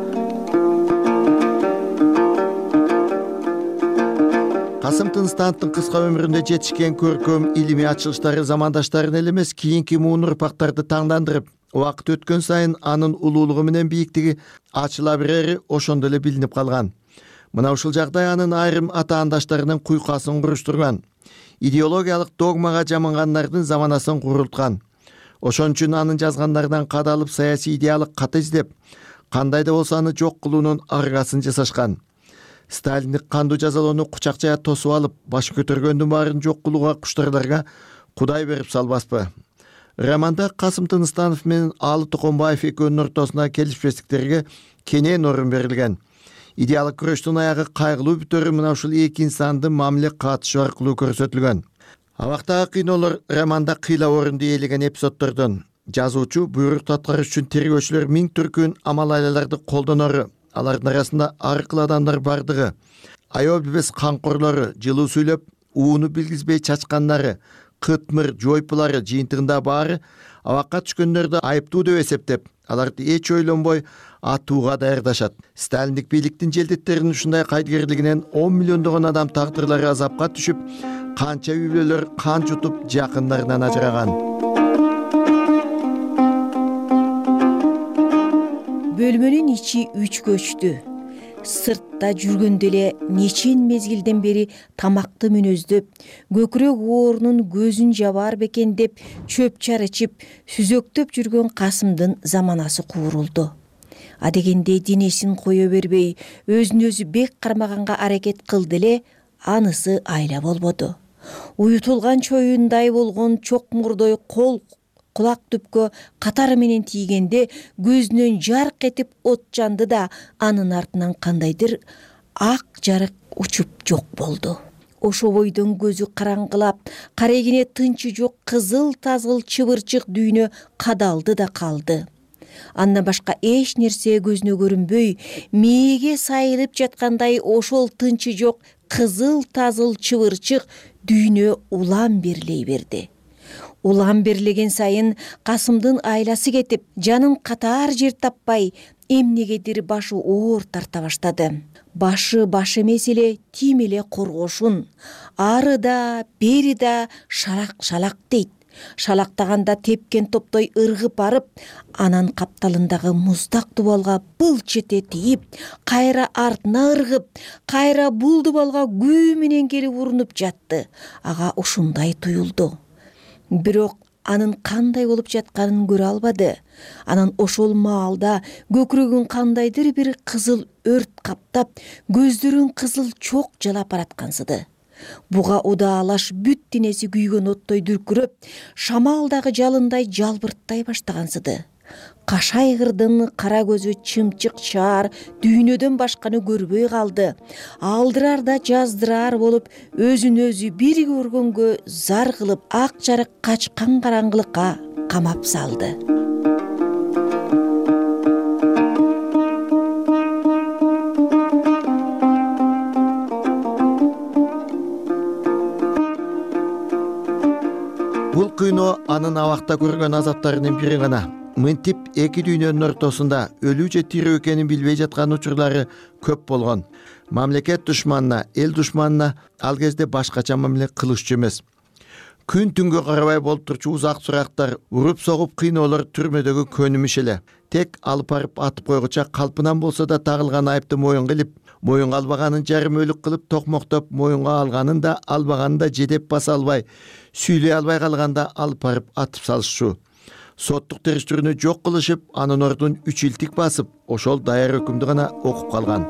Касым Тыныстановдун кыска өмүрүндө жетишкен көркөм илимий ачылыштары замандаштарын эле эмес, кийинки муун урпактарды таңдандырып, убакыт өткөн сайын анын улуулугу менен бийиктиги ачыла берери ошондо эле билинип калган. Мына ушул жагдай анын айрым атаандаштарынын куйкасын куруштурган, идеологиялык догмага жамангандардын заманасын курулткан. Ошон үчүн анын жазгандарынан кадалып саясий идеалык кат издеп, кандай да болсо аны жок кылуунун аргасын жасашкан. Сталиндик кандуу жазалоону кучакчая тосуп алып, баш көтөргөндүн баарын жок кылууга куштарларга Кудай берип салбаспы. Романда Касым Тыныстанов менен Алы Токонбаев экөөнүн ортосуна келишпестиктерге кенен орун берилген. Идеалык күрөштүн аягы кайгылуу бүтөрү мына ушул эки инсандын мамиле катышы аркылуу көрсөтүлгөн. Абактагы кыйноолор романда кыйла орунду ээлеген эпизоддордон. Жазуучу буйрук аткаруш үчүн тергөөчүлөр миң түркүн амал-айлаларды колдонору, алардын арасында ар кыл адамдар бардыгы, аял билбес камкорлору, жылуу сүйлөп, ууну билгизбей чачкандары, кытмыр, жойпулары жыйынтыгында баары абакка түшкөндөрдү айыптуу деп эсептеп, аларды эч ойлонбой атууга даярдашат. Сталиндик бийликтин желдеттеринин ушундай кайдыгерлигинен 10 миллиондогон адам тагдырлары азапка түшүп, канча үй бүлөлөр кан жутуп, жакындарынан ажыраган. Бөлмөнүн ичи үч көчтү. Сыртта жүргөндө эле нечен мезгилден бери тамакты мүнөздөп, көкүрөк оорунун көзүн жабар бекен деп чөп чарычып, сүзөктөп жүргөн Касымдын заманасы куурулду. Адегенде денесин кое бербей, өзүн өзү бек кармаганга аракет кылды эле, анысы айла болбоду. Уютулган чоюндай болгон чок мурдой кол кулак түпкө катары менен тийгенде көзүнөн жарк этип от жанды да анын артынан кандайдыр ак жарык учуп жок болду. Ошо бойдон көзү караңгылап, карегине тынчы жок кызыл-тазыл чыбырчык дүйнө кадалды да калды. Андан башка эч нерсе көзүнө көрүнбөй, мээге сайылып жаткандай ошол тынчы жок кызыл-тазыл чыбырчык дүйнө улам берлей берди. Улам берлеген сайын Касымдын айласы кетип, жанын катаар жер таппай, эмнегедир башы оор тарта баштады. Башы баш эмес эле, тим эле коргошун. Ары да, бери да шалак дейт. Шалактаганда тепкен топтой ыргып барып, анан капталындагы муздак дубалга былч эте тийип, кайра артына ыргып, кайра бул дубалга күү менен келип урунуп жатты. Ага ушундай туюлду. Бирок анын кандай болуп жатканын көрө албады. Анан ошол маалда көкүрөгүн кандайдыр бир кызыл өрт каптап, көздөрүн кызыл чок жалап бараткансыды. Буга удаалаш бүт денеси күйгөн оттой дүркүрөп, шамалдагы жалындай жалбырттай баштагансыды. Кашайгырдын кара көзү чымчык шаар дүйнөдөн башканы көрбөй калды. Алдырар да жаздырар болуп, өзүн өзү бир көргөнгө зар кылып, ак жарык качкан караңгылыкка камап салды. Бул кыйноо анын абакта көргөн азаптарынын бири гана. Мынтип эки дүйнөнүн ортосунда өлүү же тирүү экенин билбей жаткан учурлары көп болгон. Мамлекет душманына, эл душманына ал кезде башкача мамиле кылышчу эмес. Күн түнгө карабай болуп турчу узак сурактар, уруп согуп кыйноолор түрмөдөгү көнүмүш эле. Тек алып барып атып койгуча калпынан болсо да тагылган айыпты моюнга илип, моюнга албаганын жарым өлүк кылып токмоктоп, моюнга алганын да албаганын да жедеп баса албай, сүйлөй албай калганда алып барып атып салышчу. Соттук териштирүүнү жок кылышып, анын ордун 3 илтик басып, ошол даяр өкүмдү гана окуп калган.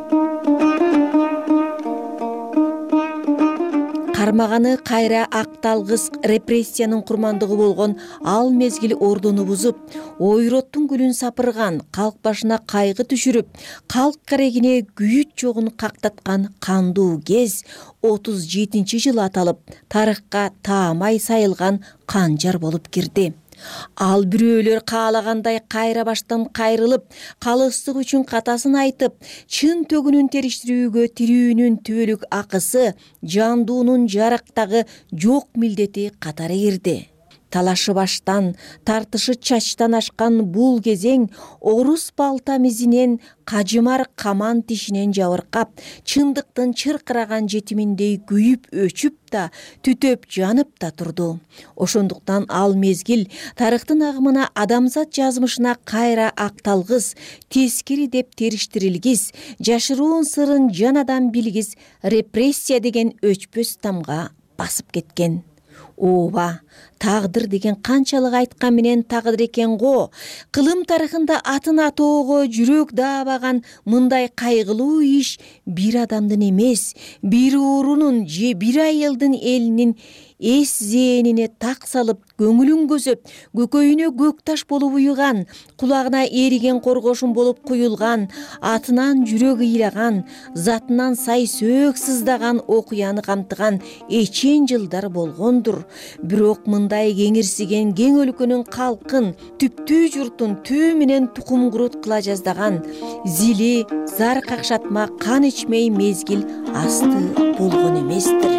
Кармаганы кайра акталгыс репрессиянын курмандыгы болгон ал мезгил ордуну бузуп, ойроттун гүлүн сапырган, калк башына кайгы түшүрүп, калк керегине күйүт жогун кактаткан кандуу кез 37-жыл аталып, тарыхка таамай сайылган канжар болуп кирди. Ал бирөөлөр каалагандай кайра баштан кайрылып, калыстык үчүн катасын айтып, чын төгүнүн териштирүүгө тирүүнүн түбөлүк акысы, жандуунун жарактагы жок милдети катары кирди. Талашы баштан, тартышы чачтан ашкан бул кезең орус балта мизинен, кажымар каман тишинен жабыркап, чындыктын чыркыраган жетиминдей күйүп өчүп да, түтөп жанып да турду. Ошондуктан ал мезгил тарыхтын агымына, адамзат жазмышына кайра акталгыс, тескери деп териштирилгис, жашыруун сырын жанадан билгис репрессия деген өчпөс тамга басып кеткен. Ооба, тагдыр деген канчалык айткан менен тагдыр экен го. Кылым тарыхында атын атоого жүрөк даабаган мындай кайгылуу иш бир адамдын эмес, бир уурунун же бир айылдын элинин эс зээнине так салып, көңүлүн көзөп, көкөйүнө көк таш болуп уюган, кулагына эриген коргошун болуп куюлган, атынан жүрөк ыйлаган, затынан сай сөөк сыздаган окуяны камтыган эчен жылдар болгондур. Бирок мындай кеңирсиген кең өлкөнүн калкын, түптүү журтун төө менен тукум курут кыла жаздаган, зили, зар какшатма, кан ичмей мезгил асты болгон эместир.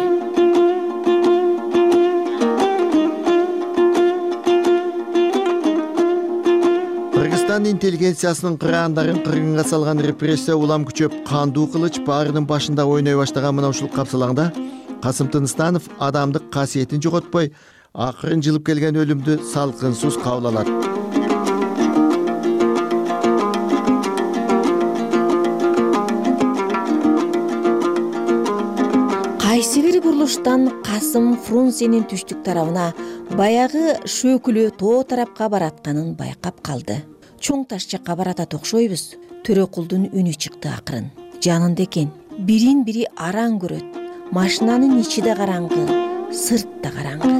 Кыргызстан интеллигенциясынын кыраандарын кыргынга салган репрессия улам күчөп, кандуу кылыч баарынын башында ойной баштаган мына ушул капсалаңда Касым Тыныстанов адамдык касиетин жоготпой, акырын жылып келген өлүмдү салкынсыз кабыл алат. Кайсы бир бурулуштан Касым Фрунзенин түштүк тарабына, баягы Шөкүлө тоо тарапка баратканын байкап калды. Чоң таш жакка баратат окшойбуз. Төрөкулдун үнү чыкты акырын. Жанында экен, бирин бири араң көрөт. Машинанын ичи да караңгы, сырт да караңгы.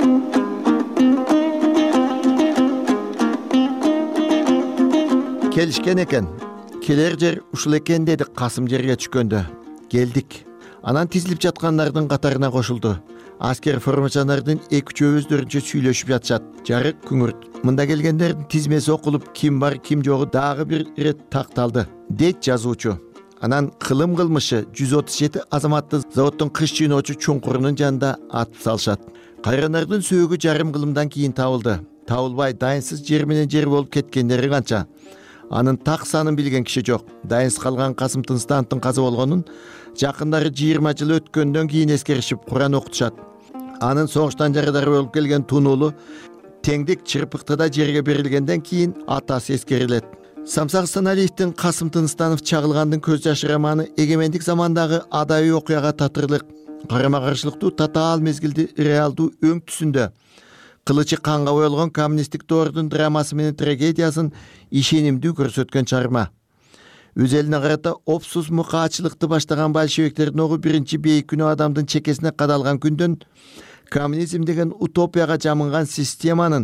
Келишкен экен. Келер жер ушул экен деди Касым жерге түшкөндө. Келдик. Анан тизилип жаткандардын катарына кошулду. Аскер формачандардын 2-3 өздөрүнчө сүйлөшүп жатышат. Жарык күңүрт. Мында келгендердин тизмеси окулуп, ким бар, ким жогу дагы бир ирет такталды, дейт жазуучу. Анан кылым кылмышы 137 азаматты заводдун кыш чыйноочу чуңкурунун жанында атып салышат. Кайрандардын сөөгү жарым кылымдан кийин табылды. Табылбай дайынсыз жер менен жер болуп кеткендери канча. Анын так санын билген киши жок. Дайынсыз калган Касым Тыныстановдун каза болгонун жакындары 20 жыл өткөндөн кийин эскеришип Куран окутушат. Анын согуштан жарыдары болуп келген тунуулу теңдик чырпыктыда жерге берилгенден кийин атасы эскерилет. Самсак Алиевдин Касым Тыныстанов чагылгандын көз жашы романы эгемендик замандагы адайы окуяга татырлык, карама каршылыктуу татаал мезгилди реалдуу өң түсүндө кылычы канга боелгон коммунисттик доордун драмасы менен трагедиясын ишенимдүү көрсөткөн чыгарма. Өз элине карата опсуз мукаачылыкты баштаган большевиктердин огу биринчи бейик күнү адамдын чекесине кадалган күндөн коммунизм деген утопияга жамынган системанын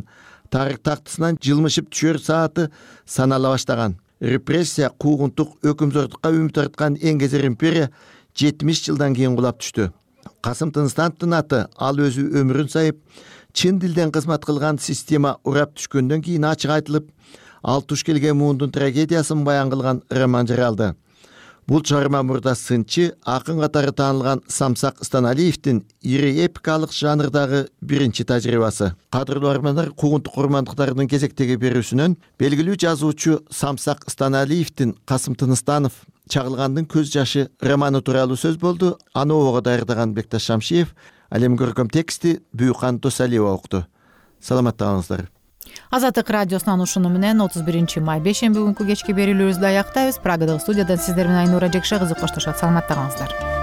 тарых тактысынан жылмышып түшөр сааты санала баштаган. Репрессия, куугунтук, өкүмзордукка үмүт арткан Эңгезер империя 70 жылдан кийин кулап түштү. Касым Тыныстановдун аты ал өзү өмүрүн сайып, чын дилден кызмат кылган система урап түшкөндөн кийин ачык айтылып, ал туш келген муундун трагедиясын баян кылган роман жаралды. Бул чыгарма мурда сынчы, акын катары таанылган Самсак Станалиевдин ири эпикалык жанрдагы биринчи тажрыйбасы. Кадырлуу армандар, куугунтук курмандыктарынын кезектеги берүүсүнөн белгилүү жазуучу Самсак Станалиевдин Касым Тыныстанов «Чагылгандын көз жашы» романы тууралуу сөз болду. Аны ого даярдаган Бекташ Шамшиев, ал эми көркөм тексти Бүйкан Досалиева укту. Саламаттаңыздар. Азаттык радиосунан ушуну менен 31 май бейшемби күнкү кечки берүүлөрүбүздү аяктайбыз. Прагадагы студиядан сиздер менен Айнура Жекше кызы коштошот. Саламаттаңыздар.